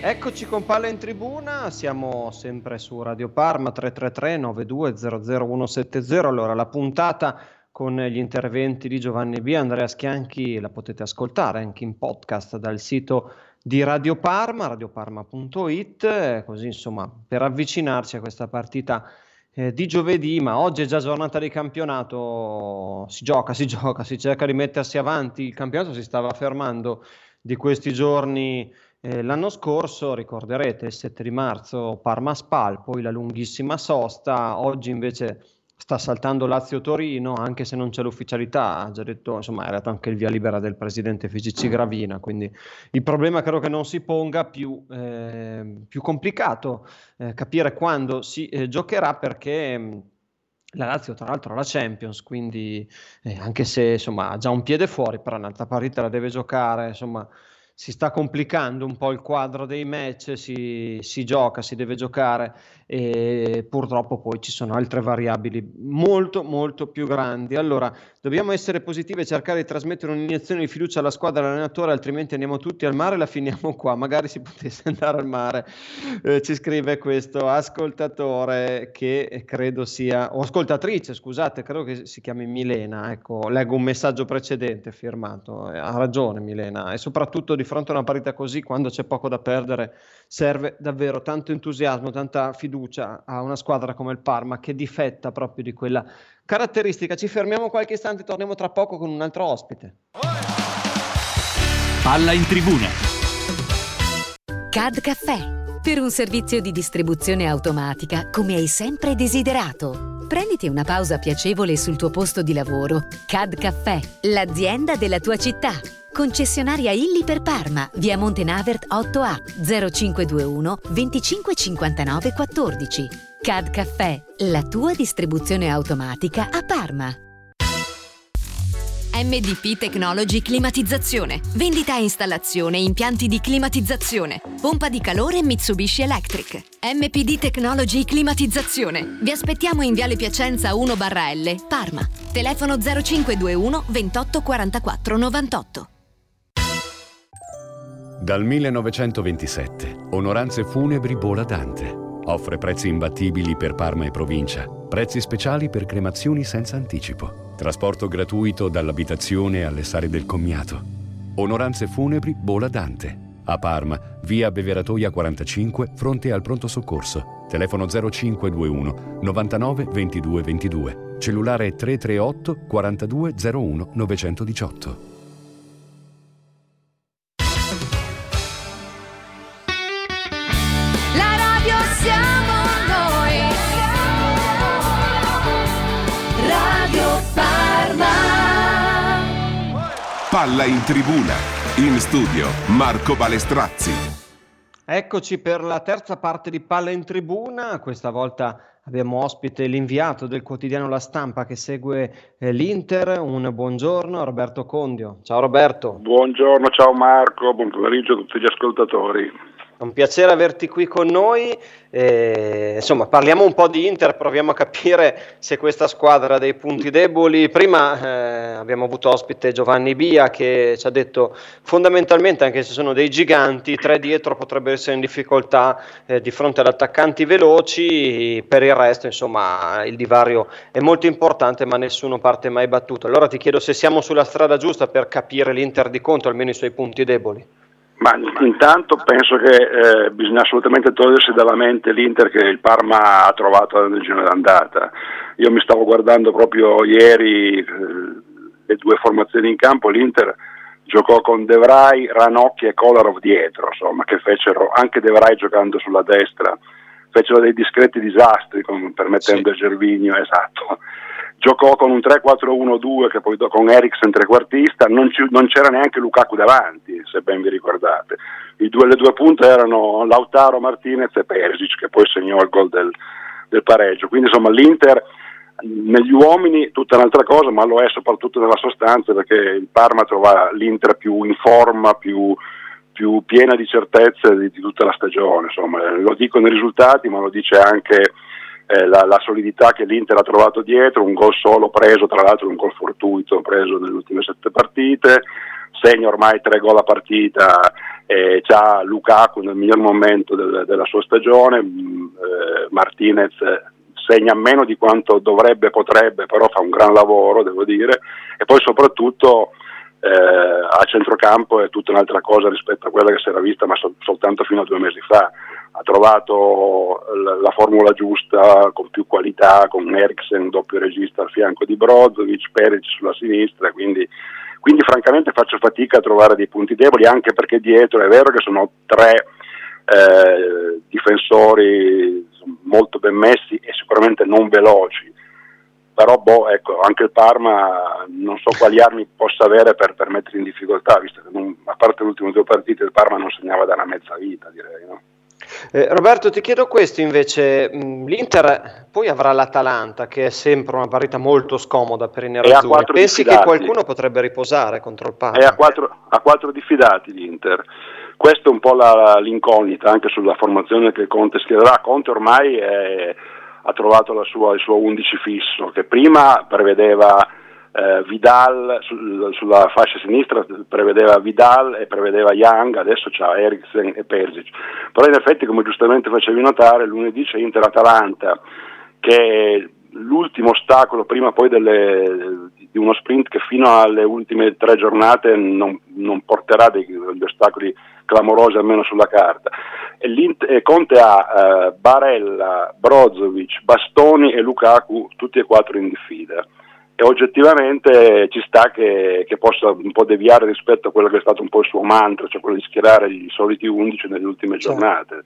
[SPEAKER 4] Eccoci con Palla in Tribuna, siamo sempre su Radio Parma tre tre tre nove due zero zero uno sette zero. Allora, la puntata con gli interventi di Giovanni B, Andrea Schianchi la potete ascoltare anche in podcast dal sito di Radio Parma, radioparma punto it, così insomma per avvicinarci a questa partita eh, di giovedì, ma oggi è già giornata di campionato, si gioca, si gioca, si cerca di mettersi avanti, il campionato si stava fermando di questi giorni. Eh, l'anno scorso, ricorderete, il sette di marzo Parma-Spal, poi la lunghissima sosta. Oggi invece sta saltando Lazio-Torino, anche se non c'è l'ufficialità, ha già detto, insomma, è arrivato anche il via libera del presidente F C C Gravina, quindi il problema credo che non si ponga più, eh, più complicato eh, capire quando si eh, giocherà, perché mh, la Lazio tra l'altro ha la Champions, quindi eh, anche se insomma ha già un piede fuori, però un'altra partita la deve giocare, insomma si sta complicando un po' il quadro dei match, si, si gioca, si deve giocare e purtroppo poi ci sono altre variabili molto molto più grandi. Allora dobbiamo essere positivi e cercare di trasmettere un'iniezione di fiducia alla squadra e all'allenatore, altrimenti andiamo tutti al mare e la finiamo qua, magari si potesse andare al mare, eh, ci scrive questo ascoltatore che credo sia, o ascoltatrice scusate, credo che si chiami Milena, ecco, leggo un messaggio precedente firmato, ha ragione Milena, e soprattutto di fronte a una partita così, quando c'è poco da perdere, serve davvero tanto entusiasmo, tanta fiducia a una squadra come il Parma, che difetta proprio di quella caratteristica. Ci fermiamo qualche istante, torniamo tra poco con un altro ospite.
[SPEAKER 7] Palla in Tribuna.
[SPEAKER 2] C A D Caffè, per un servizio di distribuzione automatica come hai sempre desiderato. Prenditi una pausa piacevole sul tuo posto di lavoro. C A D Caffè, l'azienda della tua città. Concessionaria Illy per Parma, via Montenavert otto A, zero cinque due uno venticinque cinquantanove quattordici. C A D Caffè, la tua distribuzione automatica a Parma.
[SPEAKER 9] M D P Technology Climatizzazione. Vendita e installazione impianti di climatizzazione. Pompa di calore Mitsubishi Electric. M P D Technology Climatizzazione. Vi aspettiamo in Viale Piacenza uno barra L, Parma. Telefono zero cinque due uno ventotto quarantaquattro novantotto.
[SPEAKER 12] Dal millenovecentoventisette, Onoranze Funebri Bola Dante offre prezzi imbattibili per Parma e provincia, prezzi speciali per cremazioni senza anticipo, trasporto gratuito dall'abitazione alle sale del commiato. Onoranze Funebri Bola Dante, a Parma, via Beveratoia quarantacinque, fronte al pronto soccorso. Telefono zero cinque due uno novantanove ventidue ventidue, cellulare tre tre otto quarantadue zero uno novecentodiciotto.
[SPEAKER 13] Siamo noi, Radio Parma.
[SPEAKER 3] Palla in Tribuna, in studio Marco Balestrazzi.
[SPEAKER 4] Eccoci per la terza parte di Palla in Tribuna. Questa volta abbiamo ospite l'inviato del quotidiano La Stampa che segue eh, l'Inter. Un buongiorno, Roberto Condio. Ciao Roberto.
[SPEAKER 14] Buongiorno, ciao Marco, buon pomeriggio a tutti gli ascoltatori.
[SPEAKER 4] È un piacere averti qui con noi, eh, insomma parliamo un po' di Inter, proviamo a capire se questa squadra ha dei punti deboli. Prima eh, abbiamo avuto ospite Giovanni Bia che ci ha detto fondamentalmente, anche se sono dei giganti, tre dietro potrebbero essere in difficoltà eh, di fronte ad attaccanti veloci, per il resto insomma il divario è molto importante ma nessuno parte mai battuto. Allora ti chiedo se siamo sulla strada giusta per capire l'Inter di conto, almeno i suoi punti deboli.
[SPEAKER 14] Ma intanto penso che eh, bisogna assolutamente togliersi dalla mente l'Inter che il Parma ha trovato nel girone d'andata. Io mi stavo guardando proprio ieri eh, le due formazioni in campo, l'Inter giocò con De Vrij, Ranocchi e Kolarov dietro, insomma, che fecero, anche De Vrij giocando sulla destra, fecero dei discreti disastri con, permettendo a sì. Gervinho, esatto. Giocò con un tre quattro uno due che poi con Eriksen trequartista, non, ci, non c'era neanche Lukaku davanti, se ben vi ricordate. I due, le due punte erano Lautaro Martinez e Perisic, che poi segnò il gol del, del pareggio. Quindi insomma l'Inter negli uomini tutta un'altra cosa, ma lo è soprattutto nella sostanza, perché il Parma trova l'Inter più in forma, più, più piena di certezze di, di tutta la stagione. Insomma, lo dicono i risultati, ma lo dice anche Eh, la, la solidità che l'Inter ha trovato dietro, un gol solo preso, tra l'altro un gol fortuito preso nelle ultime sette partite, segna ormai tre gol a partita e c'ha Lukaku nel miglior momento del, della sua stagione, eh, Martinez segna meno di quanto dovrebbe, potrebbe, però fa un gran lavoro, devo dire, e poi soprattutto eh, a centrocampo è tutta un'altra cosa rispetto a quella che si era vista ma sol- soltanto fino a due mesi fa. Ha trovato l- la formula giusta, con più qualità, con Eriksen doppio regista al fianco di Brozovic, Peric sulla sinistra, quindi, quindi francamente faccio fatica a trovare dei punti deboli, anche perché dietro è vero che sono tre eh, difensori molto ben messi e sicuramente non veloci, però boh, ecco, anche il Parma non so quali armi possa avere per, per mettere in difficoltà, visto che non, a parte le ultime due partite il Parma non segnava da una mezza vita, direi, no?
[SPEAKER 4] Eh, Roberto, ti chiedo questo invece, l'Inter poi avrà l'Atalanta, che è sempre una partita molto scomoda per i nerazzurri. Pensi
[SPEAKER 14] diffidati.
[SPEAKER 4] Che qualcuno potrebbe riposare contro il Parma?
[SPEAKER 14] È a quattro, a quattro diffidati l'Inter. Questa è un po' la, l'incognita anche sulla formazione che Conte schiererà. Conte ormai è, ha trovato la sua, il suo undici fisso, che prima prevedeva eh, Vidal sul, sulla fascia sinistra, prevedeva Vidal e prevedeva Young, adesso c'ha Eriksen e Perisic. Però in effetti, come giustamente facevi notare, lunedì c'è Inter-Atalanta, che è l'ultimo ostacolo prima poi delle, di uno sprint che fino alle ultime tre giornate non, non porterà dei, degli ostacoli clamorosi, almeno sulla carta. E, e Conte ha eh, Barella, Brozovic, Bastoni e Lukaku tutti e quattro in diffida, e oggettivamente ci sta che, che possa un po' deviare rispetto a quello che è stato un po' il suo mantra, cioè quello di schierare i soliti undici nelle ultime giornate.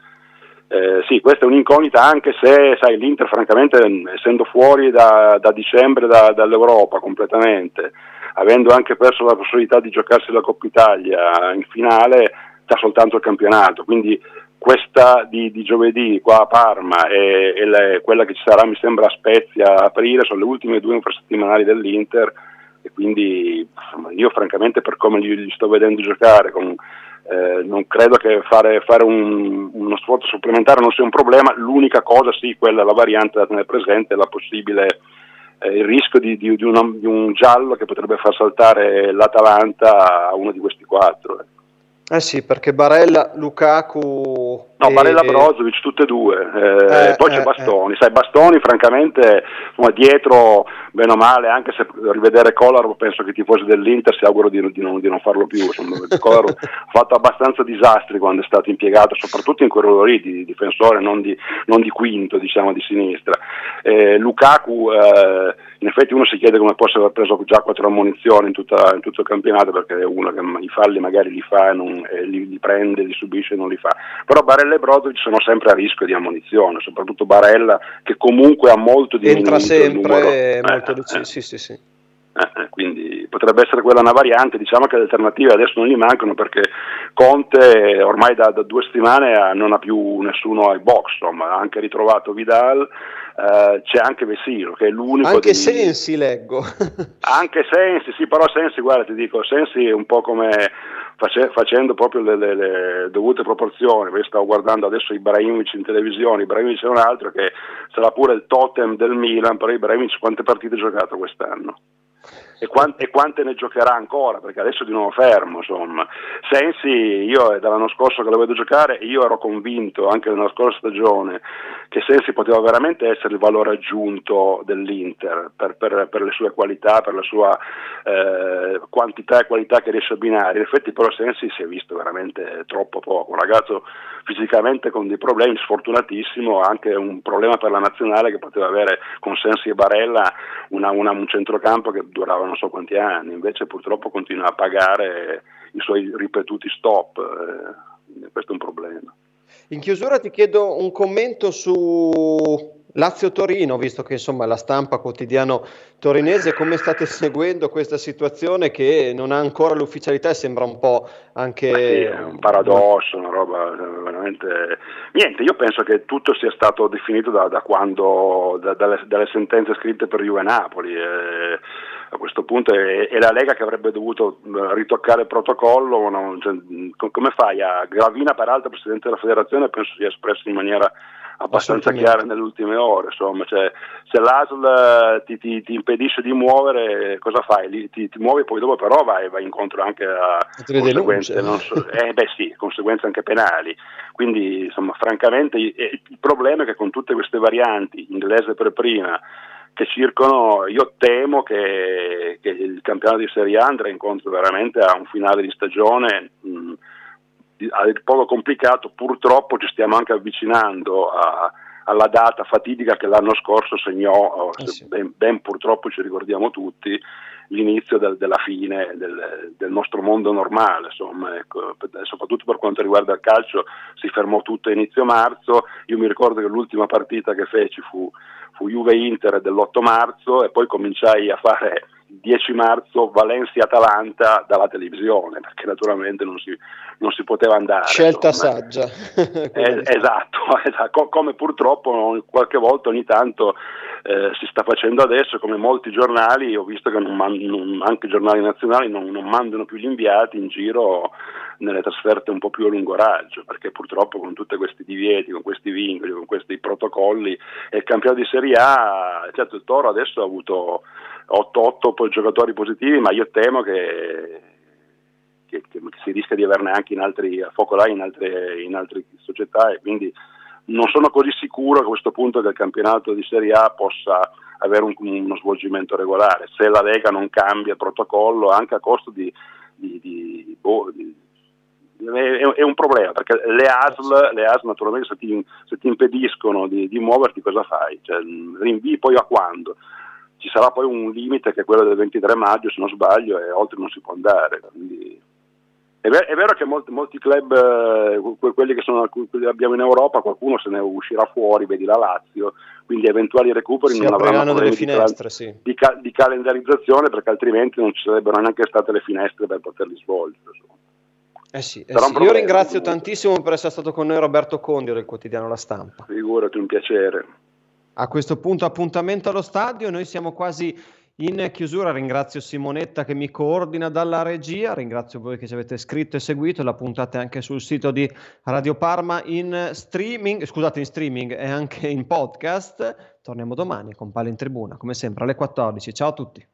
[SPEAKER 14] Eh, sì, questa è un'incognita, anche se sai, l'Inter francamente, essendo fuori da, da dicembre da, dall'Europa completamente, avendo anche perso la possibilità di giocarsi la Coppa Italia in finale, c'ha soltanto il campionato, quindi questa di, di giovedì qua a Parma e, e le, quella che ci sarà mi sembra a Spezia a aprile sono le ultime due infrasettimanali dell'Inter, e quindi insomma, io francamente per come li, li sto vedendo giocare con Eh, non credo che fare, fare un, uno sforzo supplementare non sia un problema. L'unica cosa, sì, quella, la variante da tenere presente è la possibile, eh, il rischio di, di, di, una, di un giallo che potrebbe far saltare l'Atalanta a uno di questi quattro. Eh,
[SPEAKER 4] eh sì, perché Barella, Lukaku...
[SPEAKER 14] No,
[SPEAKER 4] e...
[SPEAKER 14] Barella, Brozovic, tutte e due. Eh,
[SPEAKER 4] eh,
[SPEAKER 14] poi c'è
[SPEAKER 4] eh,
[SPEAKER 14] Bastoni, eh. sai, Bastoni francamente, insomma, dietro, bene o male, anche se rivedere Kolarov, penso che i tifosi dell'Inter si auguro di, di, non, di non farlo più. Insomma, Kolarov ha fatto abbastanza disastri quando è stato impiegato, soprattutto in quel ruolo lì di difensore, non di, non di quinto, diciamo, di sinistra. Eh, Lukaku, eh, in effetti uno si chiede come possa aver preso già quattro ammonizioni in, tutta, in tutto il campionato, perché è uno che i falli magari li fa e, non, e li, li prende, li subisce e non li fa. Però Barella e Brozovic sono sempre a rischio di ammonizione, soprattutto Barella, che comunque ha molto diminuito
[SPEAKER 4] entra sempre
[SPEAKER 14] il numero.
[SPEAKER 4] molto
[SPEAKER 14] Eh,
[SPEAKER 4] di...
[SPEAKER 14] eh.
[SPEAKER 4] sì sì sì
[SPEAKER 14] Eh, quindi potrebbe essere quella una variante. Diciamo che le alternative adesso non gli mancano, perché Conte ormai da, da due settimane ha, non ha più nessuno ai box, insomma, ha anche ritrovato Vidal, eh, c'è anche Vesino che è l'unico
[SPEAKER 4] anche
[SPEAKER 14] degli...
[SPEAKER 4] Sensi leggo
[SPEAKER 14] anche Sensi, sì, però Sensi, guarda, ti dico, Sensi è un po' come face, facendo proprio le, le, le dovute proporzioni, perché stavo guardando adesso Ibrahimovic in televisione. Ibrahimovic è un altro che sarà pure il totem del Milan, però Ibrahimovic quante partite ha giocato quest'anno? E quante, e quante ne giocherà ancora, perché adesso è di nuovo fermo, insomma. Sensi, io è dall'anno scorso che lo vedo giocare, io ero convinto anche nella scorsa stagione che Sensi poteva veramente essere il valore aggiunto dell'Inter per, per, per le sue qualità, per la sua eh, quantità e qualità che riesce a abbinare. In effetti però Sensi si è visto veramente troppo poco, un ragazzo fisicamente con dei problemi, sfortunatissimo, anche un problema per la nazionale che poteva avere con Sensi e Barella una, una, un centrocampo che durava non so quanti anni, invece purtroppo continua a pagare i suoi ripetuti stop, eh, questo è un problema.
[SPEAKER 4] In chiusura ti chiedo un commento su Lazio-Torino, visto che insomma la stampa quotidiano torinese, come state seguendo questa situazione che non ha ancora l'ufficialità e sembra un po' anche...
[SPEAKER 14] Sì, è un paradosso, una roba veramente... Niente, io penso che tutto sia stato definito da, da quando, da, dalle, dalle sentenze scritte per Juve Napoli. Eh, a questo punto è, è la Lega che avrebbe dovuto ritoccare il protocollo, no? Cioè, come fai? A Gravina, peraltro Presidente della Federazione, penso sia espresso in maniera abbastanza chiara nelle ultime ore, insomma, cioè, se l'A S L ti, ti, ti impedisce di muovere, cosa fai? Ti, ti muovi, poi dopo però vai, vai incontro anche a conseguenze, non so, eh, beh sì, conseguenze anche penali, quindi insomma francamente il problema è che con tutte queste varianti, inglese per prima, che circolano, io temo che, che il campionato di Serie A andrà incontro veramente a un finale di stagione mh, poco complicato. Purtroppo ci stiamo anche avvicinando a, alla data fatidica che l'anno scorso segnò, eh sì. ben, ben purtroppo ci ricordiamo tutti, l'inizio del, della fine del, del nostro mondo normale, insomma, ecco, soprattutto per quanto riguarda il calcio si fermò tutto a inizio marzo. Io mi ricordo che l'ultima partita che feci fu, fu Juve-Inter dell'otto marzo e poi cominciai a fare dieci marzo Valencia-Atalanta dalla televisione, perché naturalmente non si, non si poteva andare.
[SPEAKER 4] Scelta
[SPEAKER 14] insomma.
[SPEAKER 4] saggia.
[SPEAKER 14] eh, esatto, esatto, come purtroppo qualche volta ogni tanto eh, si sta facendo adesso, come molti giornali, ho visto che non man- non, anche i giornali nazionali non, non mandano più gli inviati in giro nelle trasferte un po' più a lungo raggio, perché purtroppo con tutti questi divieti, con questi vincoli, con questi protocolli, e il campionato di Serie A, certo il Toro adesso ha avuto otto otto poi giocatori positivi, ma io temo che, che, che si rischia di averne anche in altri focolai, in altre, in altre società, e quindi non sono così sicuro a questo punto che il campionato di Serie A possa avere un, uno svolgimento regolare, se la Lega non cambia il protocollo anche a costo di, di, di, boh, di è, è un problema, perché le A S L, le A S L naturalmente se ti, se ti impediscono di, di muoverti cosa fai? Cioè, rinvii poi a quando? Ci sarà poi un limite che è quello del ventitré maggio se non sbaglio, e oltre non si può andare, quindi è, ver- è vero che molti, molti club, eh, quelli che sono, quelli abbiamo in Europa, qualcuno se ne uscirà fuori, vedi la Lazio, quindi eventuali recuperi
[SPEAKER 4] si
[SPEAKER 14] non avranno
[SPEAKER 4] delle
[SPEAKER 14] problemi
[SPEAKER 4] finestre,
[SPEAKER 14] di,
[SPEAKER 4] sì.
[SPEAKER 14] di, ca- di calendarizzazione, perché altrimenti non ci sarebbero neanche state le finestre per poterli svolgere.
[SPEAKER 4] Eh sì, eh sì. Io ringrazio tantissimo per essere stato con noi Roberto Condio del quotidiano La Stampa.
[SPEAKER 14] Figurati, un piacere.
[SPEAKER 4] A questo punto appuntamento allo stadio, noi siamo quasi in chiusura, ringrazio Simonetta che mi coordina dalla regia, ringrazio voi che ci avete scritto e seguito, la puntate anche sul sito di Radio Parma in streaming, scusate in streaming e anche in podcast. Torniamo domani con Palla in Tribuna, come sempre alle quattordici. Ciao a tutti.